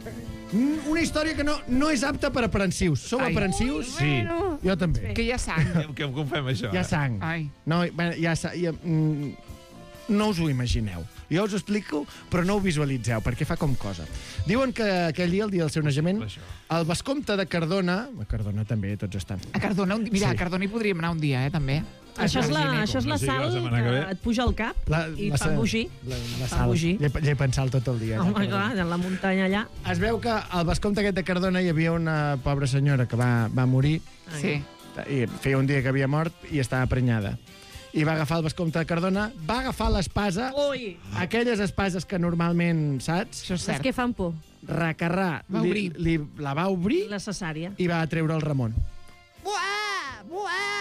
Mm, Una història que no, no és apta per aprensius. Sou Ai. aprensius? Sí. Jo també. Que hi ha sang. Que, com fem això? Hi ha sang. Ai. No, bueno, hi ha, sa- hi ha, mm, no us ho imagineu. Jo us ho explico, però no ho visualitzeu, perquè fa com cosa. Diuen que aquell dia, el dia del seu naixement, Això. el vescomte de Cardona... A Cardona també, tots estan. A Cardona, un... mira, Sí. a Cardona hi podríem anar un dia, eh, també. Això és la, això és la Sí, la sal setmana que que ve. et puja al cap La, i la et fa sa- embogir. La, la Fa sal. embogir. Llei, llei pensal tot el dia. Home, allà a clar, Cardona. en la muntanya allà. Es veu que al vescomte aquest de Cardona hi havia una pobra senyora que va, va morir Sí. i feia un dia que havia mort i estava prenyada. I va agafar el vescomte de Cardona, va agafar l'espasa, Ui! aquelles espases que normalment, saps? Això és És cert. que fan por. Recarrar, Va li, obrir. li, la va obrir La cesària. i va treure el Ramon. Buà! Buà!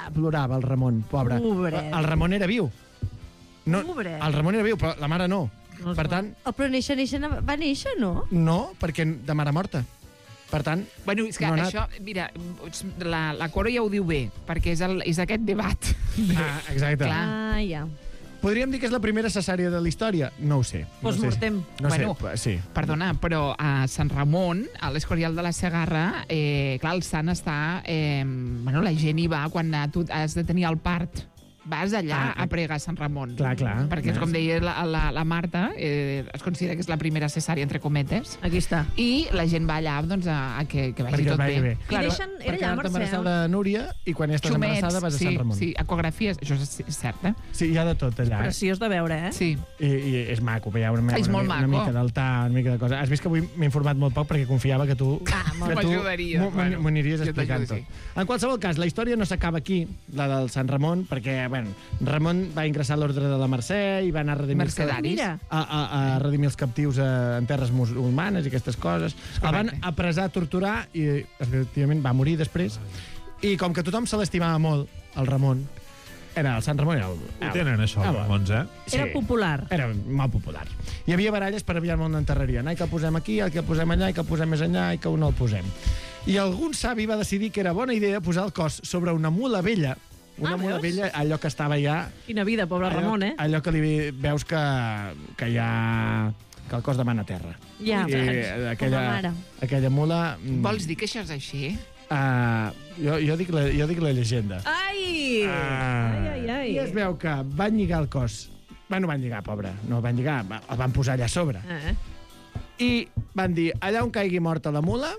plorava el Ramon, pobre. Pobret. El Ramon era viu. No, Pobret. el Ramon era viu, però la mare no. Per tant... Oh, però néixer, néixer, va néixer, no? No, perquè de mare morta. Per tant, bueno, és que no això, mira, la, la Coro ja ho diu bé, perquè és, el, és aquest debat. Ah, exacte. Clar. Ah, ja. Podríem dir que és la primera cesària de la història? No ho sé. Postmortem. No sé, bueno, sí. Perdona, però a Sant Ramon, a l'Escorial de la Segarra, eh, clar, el sant està... Eh, bueno, la gent hi va quan tu has de tenir el part. Vas allà ah, a pregar a Sant Ramon. Clar, clar. Perquè, clar. com deia la, la, la Marta, eh, es considera que és la primera cesària, entre cometes. Aquí està. I la gent va allà doncs, a, a que, que vagi perquè tot bé. bé. Claro, I deixen, era perquè allà, ara Mercè. embarassada Núria i quan ja estàs Xumets, embarassada vas a sí, Sant Ramon. sí, ecografies, això és, és cert, eh? Sí, hi ha de tot allà. Preciós de veure, eh? Sí. I, i és maco, hi ha una, És una, molt una, maco. una mica d'altar, una mica de cosa. Has vist que avui m'he informat molt poc perquè confiava que tu Ah, que tu m'ajudaries, m'ho bueno. m'ho aniries Jo explicant t'ajudo, tot. En qualsevol cas, la història no s'acaba aquí, la del Sant Ramon, perquè, bueno, Ramon va ingressar a l'ordre de la Mercè i va anar a redimir, els, Mercedaris. Mira. a, a, a redimir els captius a, en terres musulmanes i aquestes coses. El van apressar, torturar i, efectivament, va morir després. I com que tothom se l'estimava molt, el Ramon, era el Sant Ramon era el... Ho tenen, això, els Ramons, eh? Sí. Era popular. Era molt popular. Hi havia baralles per aviar on enterrarien. Ai, que el posem aquí, ai, que el posem allà, ai, que el posem més enllà, ai, que on el posem. I algun savi va decidir que era bona idea posar el cos sobre una mula vella, una Ah, mula veus? vella, allò que estava ja... Quina vida, pobre allò, Ramon, eh? Allò que li veus que, que hi ha... que el cos demana terra. Ja, I com aquella, la mare. aquella mula... mm, Vols dir que això és així? Uh, jo, jo, dic la, jo dic la llegenda. Ai! Ah. Ai, ai, ai. I es veu que van lligar el cos. Bueno, van lligar, pobre. No el van lligar, va- el van posar allà a sobre. Eh? I van dir, allà on caigui morta la mula,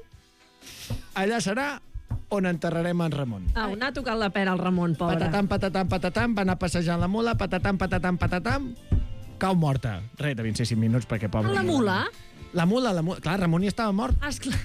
allà serà on enterrarem en Ramon. Au, anar tocant la pera al Ramon, pobre. Patatam, patatam, patatam, va anar passejant la mula, patatam, patatam, patatam, cau morta. Res, devien ser cinc minuts, perquè pobre... La mula? La mula, la mula. Clar, Ramon hi estava mort. Ah, esclar.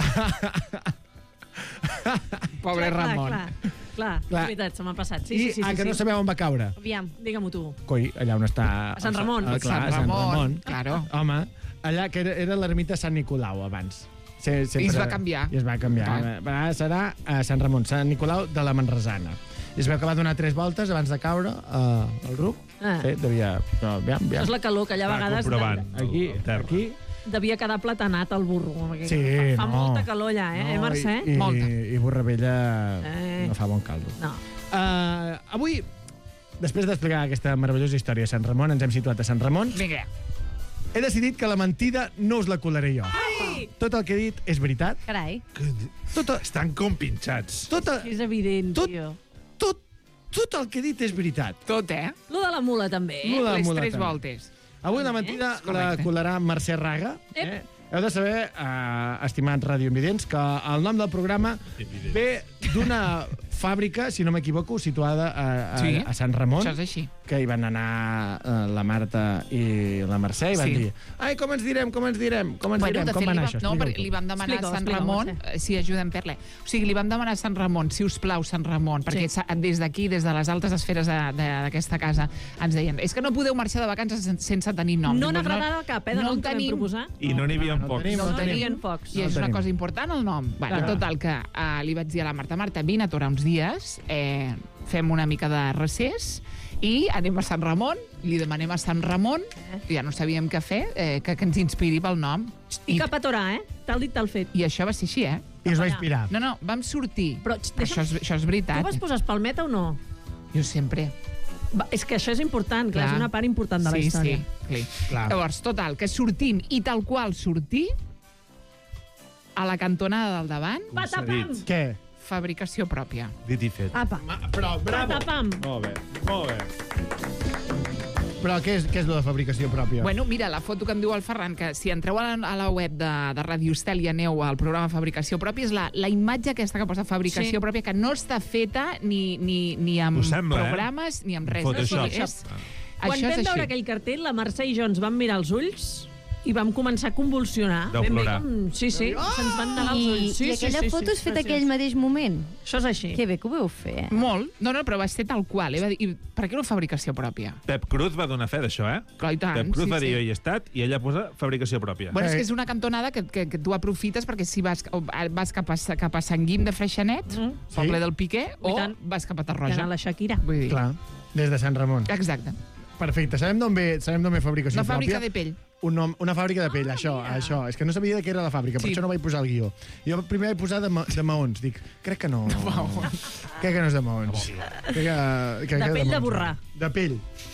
Pobre clar, Ramon. Clar, clar, clar. Clar. És veritat, se m'ha passat. Sí, I, sí, sí, ah, sí, que no sí. sabeu on va caure. Aviam, digue-m'ho tu. Coi, allà on està... A Sant Ramon. Ah, clar, Sant a Sant Ramon, Ramon. claro. Home, allà que era, era l'ermita Sant Nicolau abans. Se, sempre, I es va canviar. I es va canviar. Ah. Va, serà a Sant Ramon, Sant Nicolau de la Manresana. I es veu que va donar tres voltes abans de caure uh, al ruc. Ah. Sí, devia... No, aviam, Això aviam. és la calor, que allà a Va vegades comprovant de- Aquí, el terra. aquí... devia quedar platanat el burro. perquè Sí, fa, fa no. molta calor allà, eh, eh Mercè? I, i, Molta. i Borrabella Eh. no fa bon caldo. No. Uh, avui, després d'explicar aquesta meravellosa història de Sant Ramon, ens hem situat a Sant Ramon. Vinga. He decidit que la mentida no us la colaré jo. Ai! Tot el que he dit és veritat. Carai, Tot, el- Estan com pinxats. tot, el- és evident, Tot- tio. tot, tot el que he dit és veritat. Tot, eh? Lo de la mula, també. Lo de la Les mula, tres també. voltes. Avui la mentida És la correcte. colarà Mercè Raga. Eh? Heu de saber, eh, estimats radioinvidents, que el nom del programa Invidents. ve d'una fàbrica, si no m'equivoco, situada a, a, Sí, a Sant Ramon, Això és així. que hi van anar eh, la Marta i la Mercè i van Sí. dir, ai, com ens direm, com ens direm, com ens direm, de com fet, va li anar vam, això? no, Explica-ho perquè tu. li vam demanar Explica-ho, a Sant explica-ho, Ramon... Mercè. eh, Sí, ajuda'm, Perle. O sigui, li vam demanar a Sant Ramon, si us plau, Sant Ramon, perquè sí. des d'aquí, des de les altes esferes de- de- d'aquesta casa, ens deien, és que no podeu marxar de vacances sen- sense tenir nom. No Dic, n'agradava cap, eh, de no nom el que vam tenim. proposar. I no n'hi havia no pocs. tenim, No no tenim. tenien focs. I és No una tenim. cosa important, el nom. Bueno, Clar. total, que uh, li vaig dir a la Marta, Marta, vine a aturar uns dies, eh, fem una mica de recés i anem a Sant Ramon, li demanem a Sant Ramon, ja no sabíem què fer, eh, que, que ens inspiri pel nom. I cap a Torà, eh? Tal dit, tal fet. I això va ser així, eh? I us va inspirar. No, no, vam sortir. Però, Però això, és, això és veritat. Tu vas posar espalmeta o no? Jo sempre. Va, és que això és important, clar, Clar. és una part important de la sí, història. Sí, sí. Clar. Llavors, total, que sortim i tal qual sortir, a la cantonada del davant, Patapam! Què? fabricació pròpia. Dit i fet. Apa! Però, Patapam! Molt bé, molt bé. Però què és, què és lo de fabricació pròpia? Bueno, mira, la foto que em diu el Ferran, que si entreu a la, a la web de, de Radio Estel i aneu al programa Fabricació Pròpia, és la, la imatge aquesta que posa Fabricació Sí. Pròpia, que no està feta ni, ni, ni amb Ho sembla, eh? programes ni amb res. Photoshop. O sigui, és, Quan això és vam veure així. aquell cartell, la Mercè i jo ens vam mirar els ulls i vam començar a convulsionar. Deu plorar. Com... Sí, sí, oh! se'ns van anar els ulls. Sí, I aquella sí, sí, foto sí, és fet sí, aquell sí. mateix moment. Això és així. Que bé que ho veu fer. Molt. No, no, però va ser tal qual. Eh? Va dir, i per què no fabricació pròpia? Pep Cruz va donar fe d'això, eh? Clar, i tant. Pep Cruz sí, va dir, sí. jo hi he estat, i ella posa fabricació pròpia. Bueno, és que és una cantonada que, que, que tu aprofites perquè si vas, vas cap, a, cap a Sant Guim de Freixenet, mm. poble Sí. del Piqué, o vas cap a Tarroja. Que a la Shakira. Vull dir... Clar, des de Sant Ramon. Exacte. Perfecte. Sabem d'on ve, sabem d'on ve fabricació Una fàbrica pròpia. de pell. Un nom, una fàbrica de pell, ah, això, mira. això. És que no sabia de què era la fàbrica, per Sí. això no vaig posar el guió. Jo primer vaig posar de, ma de maons. Dic, crec que no. Crec que no és de maons. Crec que, crec De que pell de maons. borrar. De pell.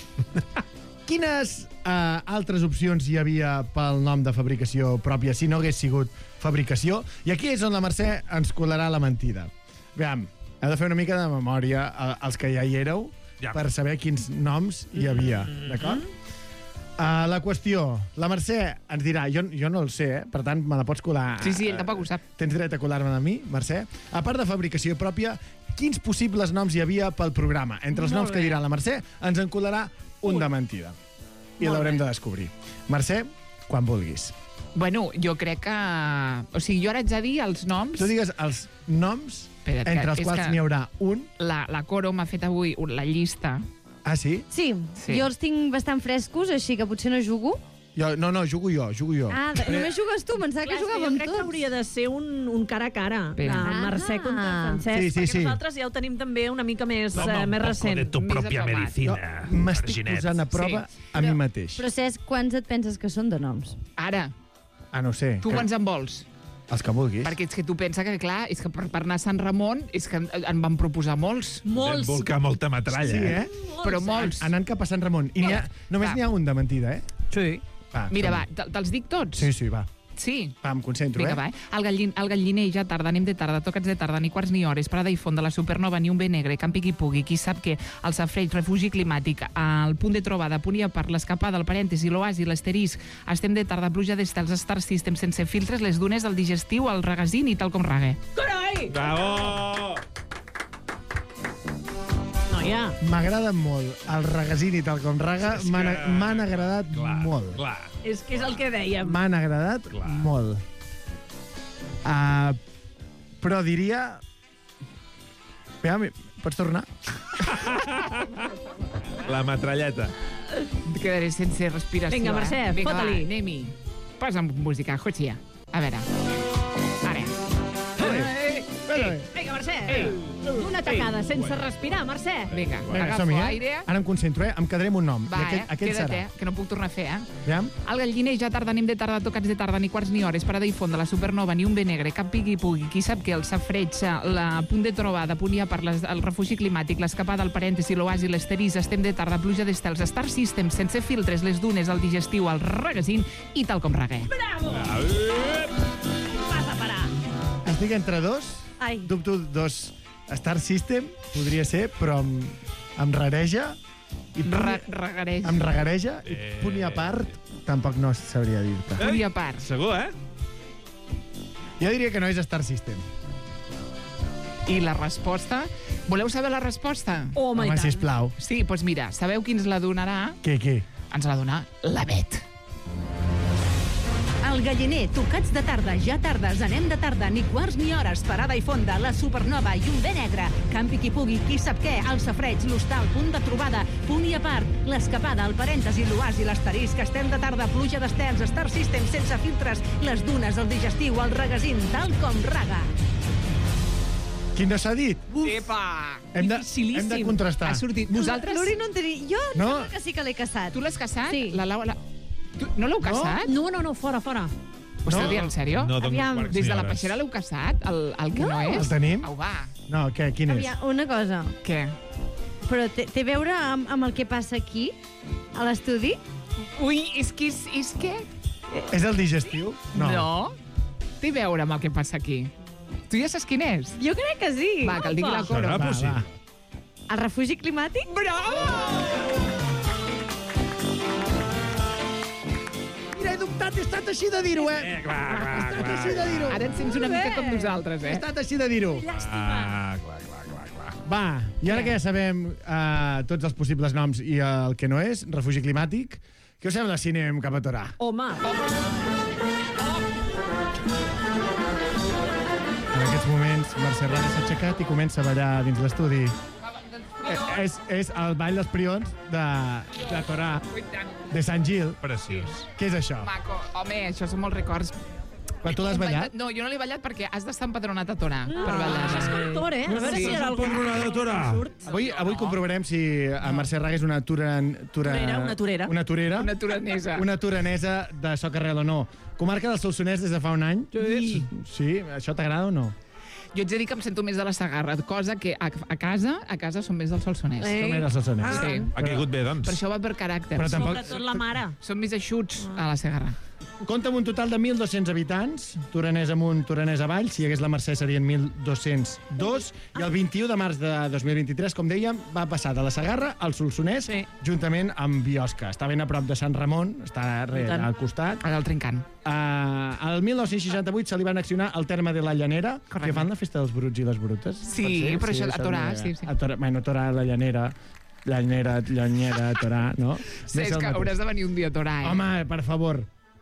Quines uh, altres opcions hi havia pel nom de fabricació pròpia si no hagués sigut fabricació? I aquí és on la Mercè ens colarà la mentida. Aviam, heu de fer una mica de memòria uh, els que ja hi éreu Ja. per saber quins noms hi havia, d'acord? Uh, la qüestió, la Mercè ens dirà, jo, jo no el sé, eh? Per tant, me la pots colar. Sí, sí, ell tampoc ho sap. Tens dret a colar-me de mi, Mercè. A part de fabricació pròpia, quins possibles noms hi havia pel programa? Entre els Molt noms que bé. dirà la Mercè, ens en colarà un de mentida. I l'haurem de descobrir. Mercè, quan vulguis. Bueno, jo crec que... O sigui, jo ara haig de dir els noms... Tu digues els noms Espera't, que- entre els és quals que- n'hi haurà un. La, la Coro m'ha fet avui un- la llista. Ah, sí? Sí, Sí. jo els tinc bastant frescos, així que potser no jugo. Jo, no, no, jugo jo, jugo jo. Ah, de, només jugues tu, pensava que Clar, és que jo jugàvem crec que tots. hauria de ser un, un cara a cara de Espera. Mercè contra Ah. Francesc, Sí, sí, perquè sí. nosaltres ja ho tenim també una mica més, Toma eh, un més poco recent. de tu Més propia acabat. medicina, No, m'estic Reginet. posant a prova Sí. a mi mateix. Però, Cesc, quants et penses que són de noms? Ara, Ah, no ho sé. tu que- quants en vols? Els que vulguis. Perquè és que tu pensa que, clar, és que per, per anar a Sant Ramon és que en, en van proposar molts. Molts. Vam volcar molta metralla, Sí, eh? eh? Però molts. Anant cap a Sant Ramon. I n'hi ha, només Va. n'hi ha un de mentida, eh? Sí. Va, Mira, som-hi. va, te- te'ls dic tots? Sí, sí, va. Sí. Va, em concentro, Vinga, eh? va, eh? El, gallin, el galliner ja tarda, anem de tarda, tocats de tarda, ni quarts ni hores, parada i font de la supernova, ni un bé negre, campi qui pugui, qui sap què, el safreig, refugi climàtic, el punt de trobada, punt i a part, l'escapada, el parèntesi, l'oasi, l'asterisc, estem de tarda, pluja d'estels, Star System sense filtres, les dunes, el digestiu, el regazín i tal com rague. Carai! Bravo! Noia, M'agrada molt el regazín i tal com raga. És que- M'han m'han agradat Clar, molt. clar. és que és el que dèiem. M'han agradat Clar. molt. Uh, però diria... Aviam, pots tornar? La metralleta. Quedaré sense respiració. Vinga, Mercè, eh? Vinga, va, fota-li. anem-hi. Posa'm música, Jotxia. A veure. Ara. Espera, Vinga, Mercè, una tacada sense respirar, Mercè. Vinga, Vinga, agafo som-hi, eh? aire. Ara em concentro, eh? Em quedaré amb un nom. Va, I aquell, eh? aquell Queda't, serà. eh? Que no puc tornar a fer, eh? Aviam? El galliner ja tarda, anem de tarda, tocats de tarda, ni quarts ni hores, parada i font de la supernova, ni un bé negre, cap pigui pugui, qui sap què, el safreig, la punt de trobada, punt i a part, les- el refugi climàtic, l'escapada, el parèntesi, l'oasi, l'esterís, estem de tarda, pluja d'estels, Star System, sense filtres, les dunes, el digestiu, el regazín i tal com raguer. Bravo! Vas a parar. Estic entre dos. Ai. Dubto dos. Star System podria ser, però em, em rareja. I punt, Ra Regareix. em regareja. I punt i a part, tampoc no sabria dir-te. Punt i a part. Segur, eh? Jo diria que no és Star System. I la resposta... Voleu saber la resposta? Home, i Home, tant. sisplau. Sí, doncs mira, sabeu qui ens la donarà? Què, què? Ens la dona la Bet. El galliner, tocats de tarda, ja tardes, anem de tarda, ni quarts ni hores, parada i fonda, la supernova i un bé negre, campi qui pugui, qui sap què, el safreig, l'hostal, punt de trobada, punt i a part, l'escapada, el parèntesi, l'oasi, l'asterisc, estem de tarda, pluja d'estels, Star System sense filtres, les dunes, el digestiu, el regazín, tal com raga. Qui no s'ha dit? Epa! Hem de, hem de contrastar. Ha sortit. Vosaltres? L'Uri no en tenia... Jo No. no. que sí que l'he caçat. Tu l'has caçat? Sí. La Laura... La... Tu no l'heu caçat? No, no, no, fora, fora. Ho esteu dient, en sèrio? No, doncs Aviam. quarts Des ni de la hores. peixera l'heu caçat? El, el que no, No. és? El tenim? Au, va. No, què, quin és? Aviam, una cosa. Què? Però té, té a veure amb, amb el que passa aquí, a l'estudi? Ui, és que... És, és que... És el digestiu? No. no. Té a veure amb el que passa aquí. Tu ja saps quin és? Jo crec que sí. Va, que el digui la Opa. Coro. Serà Va, possible. va. El refugi climàtic? Bravo! Mira, he dubtat, he estat així de dir-ho, eh? Eh, clar, clar, He estat clar. així de dir-ho. Ara et sents una mica com nosaltres, He eh? estat així de dir-ho. Llàstima. Ah, clar, clar, clar, clar. Va, i ara que ja sabem uh, tots els possibles noms i el que no és, refugi climàtic, què us sembla si anem cap a Torà? Home! En aquests moments, Mercè Raga s'ha aixecat i comença a ballar dins l'estudi. Eh, és, és el ball dels prions de, de Torà, de Sant Gil. Preciós. Què és això? Maco. Home, això són molts records. Però tu l'has ballat? No, jo no l'he ballat perquè has d'estar empadronat a Torà per ballar. És cantor, eh? A veure si era algú. Avui, avui comprovarem si a Mercè Raga és una turan, tura, Torera, una torera. Una torera. Una turanesa. Una turanesa de Socarrel o no. Comarca del Solsonès des de fa un any. Sí. Sí, això t'agrada o no? Jo ets a dir que em sento més de la Segarra, cosa que a, a casa a casa som més del Solsonès. Eh. Som més del Solsonès. Ah. Sí. Ha caigut bé, doncs. Per això va per caràcter. Però tampoc... Sobretot la mare. Som més eixuts a la Segarra. Compta amb un total de mil dos-cents habitants, Toranès amunt, Toranès avall, si hi hagués la Mercè serien mil dos-cents dos, i el vint-i-u de març de dos mil vint-i-tres, com dèiem, va passar de la Segarra al Solsonès, Sí. juntament amb Biosca. Està ben a prop de Sant Ramon, està re, tant. al costat. Ara el trencant. Uh, el mil nou-cents seixanta-vuit se li va annexionar el terme de la Llanera, Correcte. que fan la festa dels bruts i les brutes. Sí, Pot ser? però això a Torà, també. sí, sí. A Torà, bueno, Torà, la Llanera, Llanera, Llanera, Torà, no? Sí, és que hauràs de venir un dia a Torà, eh? Home, per favor.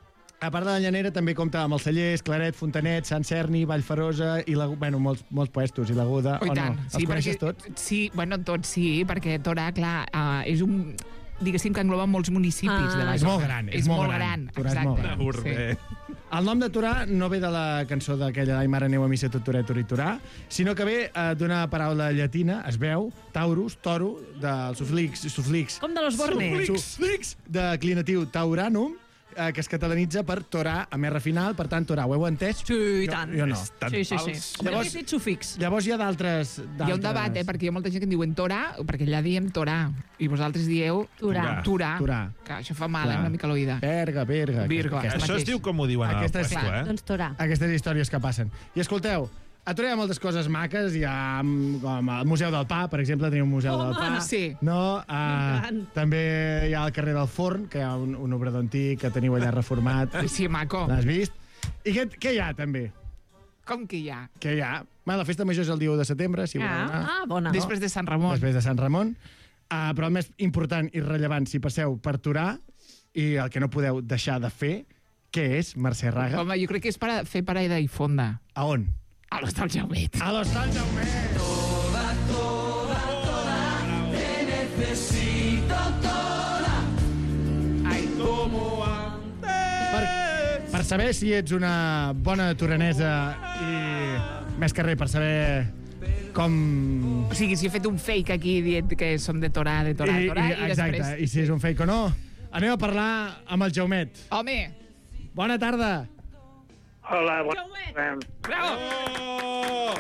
A part de la Llanera, també compta amb els Cellers, Claret, Fontanet, Sant Cerni, Vallferosa i la, bueno, molts, molts puestos, i l'Aguda, Oh, i o tant. no? Sí, Els coneixes perquè- tots? Sí, bueno, tots sí, perquè Torà, clar, uh, és un... diguéssim que engloba molts municipis Ah. de la És zona. molt gran, és és molt molt gran. gran. Torà és Exacte. molt gran. Urbe. El nom de Torà no ve de la cançó d'aquella d'Ai mare neu a missa tot Torà, Torà i Torà, sinó que ve eh, d'una paraula llatina, es veu, taurus, toro, del suflix, suflix, Com de los Bornes. suflix, declinatiu tauranum, eh, que es catalanitza per Torà, amb R final, per tant, Torà. Ho heu entès? Sí, i tant. Jo, jo no. Tan Sí, sí, sí. fals. Home, Llavors- hagués dit sufix. Llavors hi ha d'altres... Hi ha un debat, eh, perquè hi ha molta gent que en diuen Torà, perquè allà diem Torà, i vosaltres dieu Torà. Torà. Torà. Que això fa mal, Torà. eh, una mica l'oïda. Berga, berga. Virgo. Aquesta- Això mateix. es diu com ho diuen Aquesta al és- puesto, eh? Doncs Torà. Aquestes històries que passen. I escolteu, a Torà hi ha moltes coses maques, hi ha mm, com el Museu del Pa, per exemple, tenim un Museu Home, del Pa. sí. No? Uh, tant. també hi ha el carrer del Forn, que hi ha un, un obrador antic que teniu allà reformat. Sí, maco. L'has vist? I què, què hi ha, també? Com que hi ha? Què hi ha? Bé, la festa major és el dia u de setembre, si voleu Ah, anar. ah, bona. Després de Sant Ramon. Després de Sant Ramon. Uh, però el més important i rellevant, si passeu per Torà, i el que no podeu deixar de fer, què és, Mercè Raga? Home, jo crec que és per a fer parada i fonda. A on? A l'Hostal Jaumet. A l'Hostal Jaumet! Ai, Per, per saber si ets una bona toranesa i més que res per saber com... O sigui, si he fet un fake aquí dient que som de Torà, de Torà, I, Torà, i, i, exacte, després... i si és un fake o no. Anem a parlar amb el Jaumet. Home, Bona tarda. Hola, bon... bravo!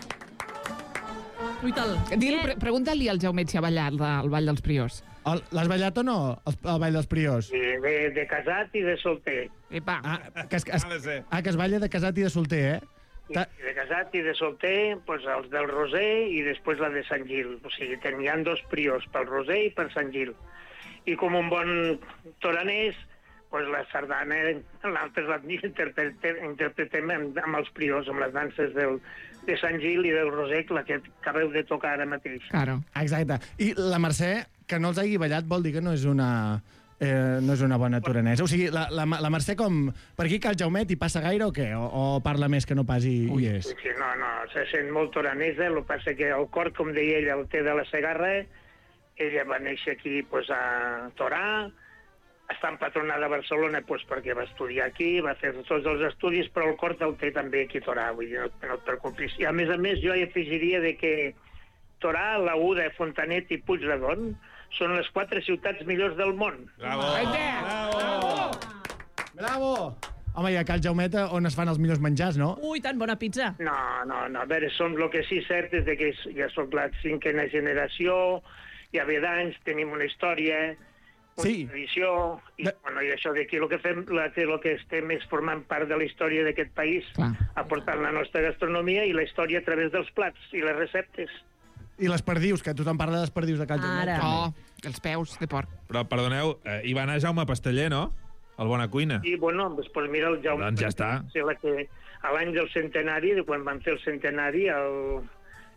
Ui, tal. Dil, pre Pregunta-li al Jaumet si ha ballat el Ball dels Priors. El- L'has ballat o no, el, el Ball dels Priors? Sí, de, de casat i de solter. Epa. Ah, que es, es, Ha de ser. ah, que es balla de casat i de solter, eh? I Ta- de casat i de solter, pues, els del Roser i després la de Sant Gil. O sigui, tenien dos priors, pel Roser i per Sant Gil. I com un bon toranès, pues, la sardana, l'altre la interpretem, interpretem amb, amb els priors, amb les danses del, de Sant Gil i del Roser, la que acabeu de tocar ara mateix. Claro. Exacte. I la Mercè, que no els hagi ballat, vol dir que no és una... Eh, no és una bona toranesa. O sigui, la, la, la Mercè com... Per aquí cal Jaumet i passa gaire o què? O, o parla més que no pas i, i és? Sí, sí, no, no, se sent molt toranesa, el que passa que el cor, com deia ella, el té de la Segarra, ella va néixer aquí pues, a Torà, està empatronada a Barcelona pues, perquè va estudiar aquí, va fer tots els estudis, però el cor el té també aquí a Torà, vull dir, no, no et preocupis. I a més a més jo hi afegiria de que Torà, l'Aguda, Fontanet i Puigdedont són les quatre ciutats millors del món. Bravo! Bravo! Bravo! Home, i a Cal Jaumeta on es fan els millors menjars, no? Ui, tan bona pizza. No, no, no, a veure, som el que sí cert és de que ja soc la cinquena generació, ja ve d'anys, tenim una història, una Sí. tradició, i, De- bueno, i això d'aquí el que fem, la, que, el que estem és formant part de la història d'aquest país, Clar. aportant la nostra gastronomia i la història a través dels plats i les receptes. I les perdius, que tothom parla de les perdius de Cal Jaumet. Ara. també. Oh, els peus de porc. Però, perdoneu, eh, hi va anar Jaume Pasteller, no? El Bona Cuina. I, bueno, doncs, pues mira, el Jaume... Doncs ja està. Sí, la que, a l'any del centenari, de quan van fer el centenari, el,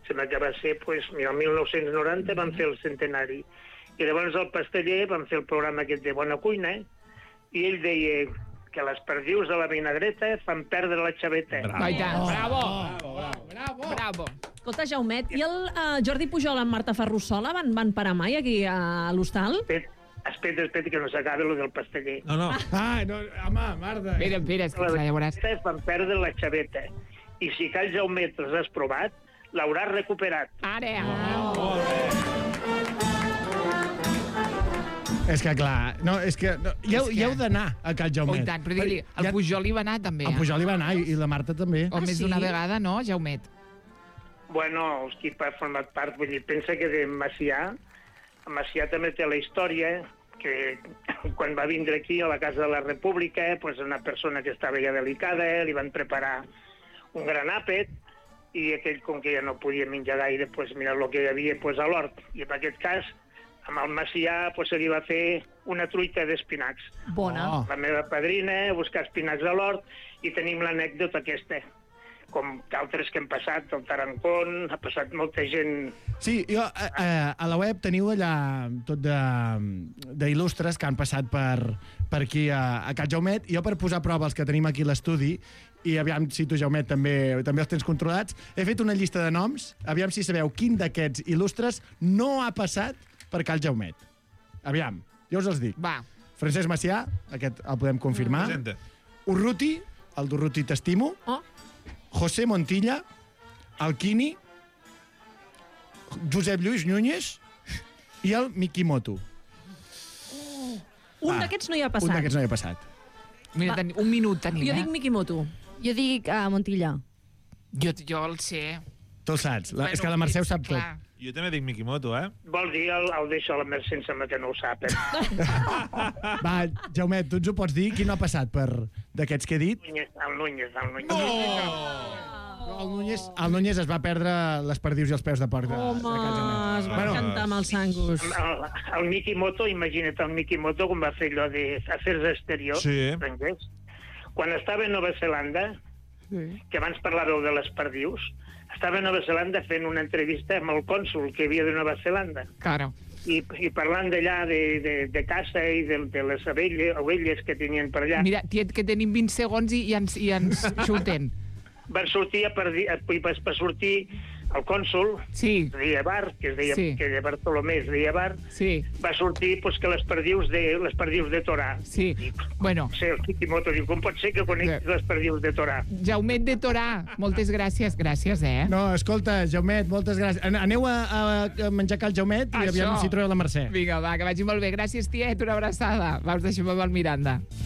sembla que va ser, pues, mira, el mil nou-cents noranta van fer el centenari. I llavors el pasteller van fer el programa aquest de Bona Cuina, i ell deia que les perdius de la vinagreta fan perdre la xaveta. Bravo! Oh, bravo! Bravo! Bravo! Bravo! Escolta, Jaumet, i el uh, Jordi Pujol amb Marta Ferrusola van, van parar mai aquí a l'hostal? Espera, espera, que no s'acabi el del pasteller. No, no. Ah, no, home, Marta. Espera, espera, és que clar, ja veuràs. Fan perdre la xaveta. I si cal Jaumet els has provat, l'hauràs recuperat. Ara! Oh, molt bé. És que, clar, no, és que no, hi, heu, que... hi heu d'anar a Cal Jaumet. Oh, i tant, però digui, el Pujol hi va anar també. El Pujol hi va anar i la Marta també. O ah, més sí? d'una vegada, no, Jaumet? Bueno, hosti, ha format part, vull dir, pensa que de Macià, Macià també té la història que quan va vindre aquí a la Casa de la República, pues una persona que estava ja delicada, li van preparar un gran àpet, i aquell, com que ja no podia menjar gaire, pues mira el que hi havia pues, a l'hort. I en aquest cas, amb el Macià pues, se li va fer una truita d'espinacs. Bona. Oh. La meva padrina a buscar espinacs a l'hort, i tenim l'anècdota aquesta. Com d'altres que han passat, el Tarancón, ha passat molta gent... Sí, jo, a, a, a la web teniu allà tot d'il·lustres que han passat per, per aquí a, a Cal Jaumet, i jo per posar a prova els que tenim aquí a l'estudi, i aviam si tu, Jaumet, també, també els tens controlats, he fet una llista de noms, aviam si sabeu quin d'aquests il·lustres no ha passat per Cal Jaumet. Aviam, jo us els dic. Va. Francesc Macià, aquest el podem confirmar. Presenta. Urruti, el d'Urruti t'estimo. Oh. José Montilla, Alquini, Josep Lluís Núñez i el Mikimoto. Oh. Un d'aquests no hi ha passat. Un d'aquests no hi ha passat. Mira, ten, un minut tenim, jo eh? dic Mikimoto. Jo dic uh, Montilla. Jo, jo el sé. Tu el saps. La, Bueno, és que la Mercè ho sap clar. tot. Jo també dic Mikimoto, eh? Vol dir, el, el deixo a la Mercè, em sembla que no ho sap. Eh? Va, Jaumet, tu ens ho pots dir? Qui no ha passat per d'aquests que he dit? Núñez, el Núñez, el Núñez. No! El Núñez, el Núñez es va perdre les perdius i els peus de porc de, Home, de Cal Jaumet. es va bueno, cantar amb els sangus. El, el Mikimoto, imagina't el Mikimoto com va fer allò de afers exteriors. Sí. Entengués? Quan estava a Nova Zelanda, sí. que abans parlàveu de les perdius, estava a Nova Zelanda fent una entrevista amb el cònsul que hi havia de Nova Zelanda. Claro. I, i parlant d'allà de, de, de caça i de, de les ovelles, ovelles que tenien per allà. Mira, tiet, que tenim vint segons i, i ens, i ens xuten. Van sortir a, perdi, a, a, a sortir el cònsul, sí. es deia Bar, que es deia, sí. que de Bartolomé es deia Bar, sí. va sortir pues, que les perdius de, les perdius de Torà. Sí, I, bueno. Sí, el Kikimoto diu, com pot ser que coneguis les perdius de Torà? Jaumet de Torà, moltes gràcies. Gràcies, eh? No, escolta, Jaumet, moltes gràcies. Aneu a, a menjar Cal Jaumet i Això. aviam si trobeu la Mercè. Vinga, va, que vagi molt bé. Gràcies, tiet, una abraçada. Va, us deixem amb el Miranda.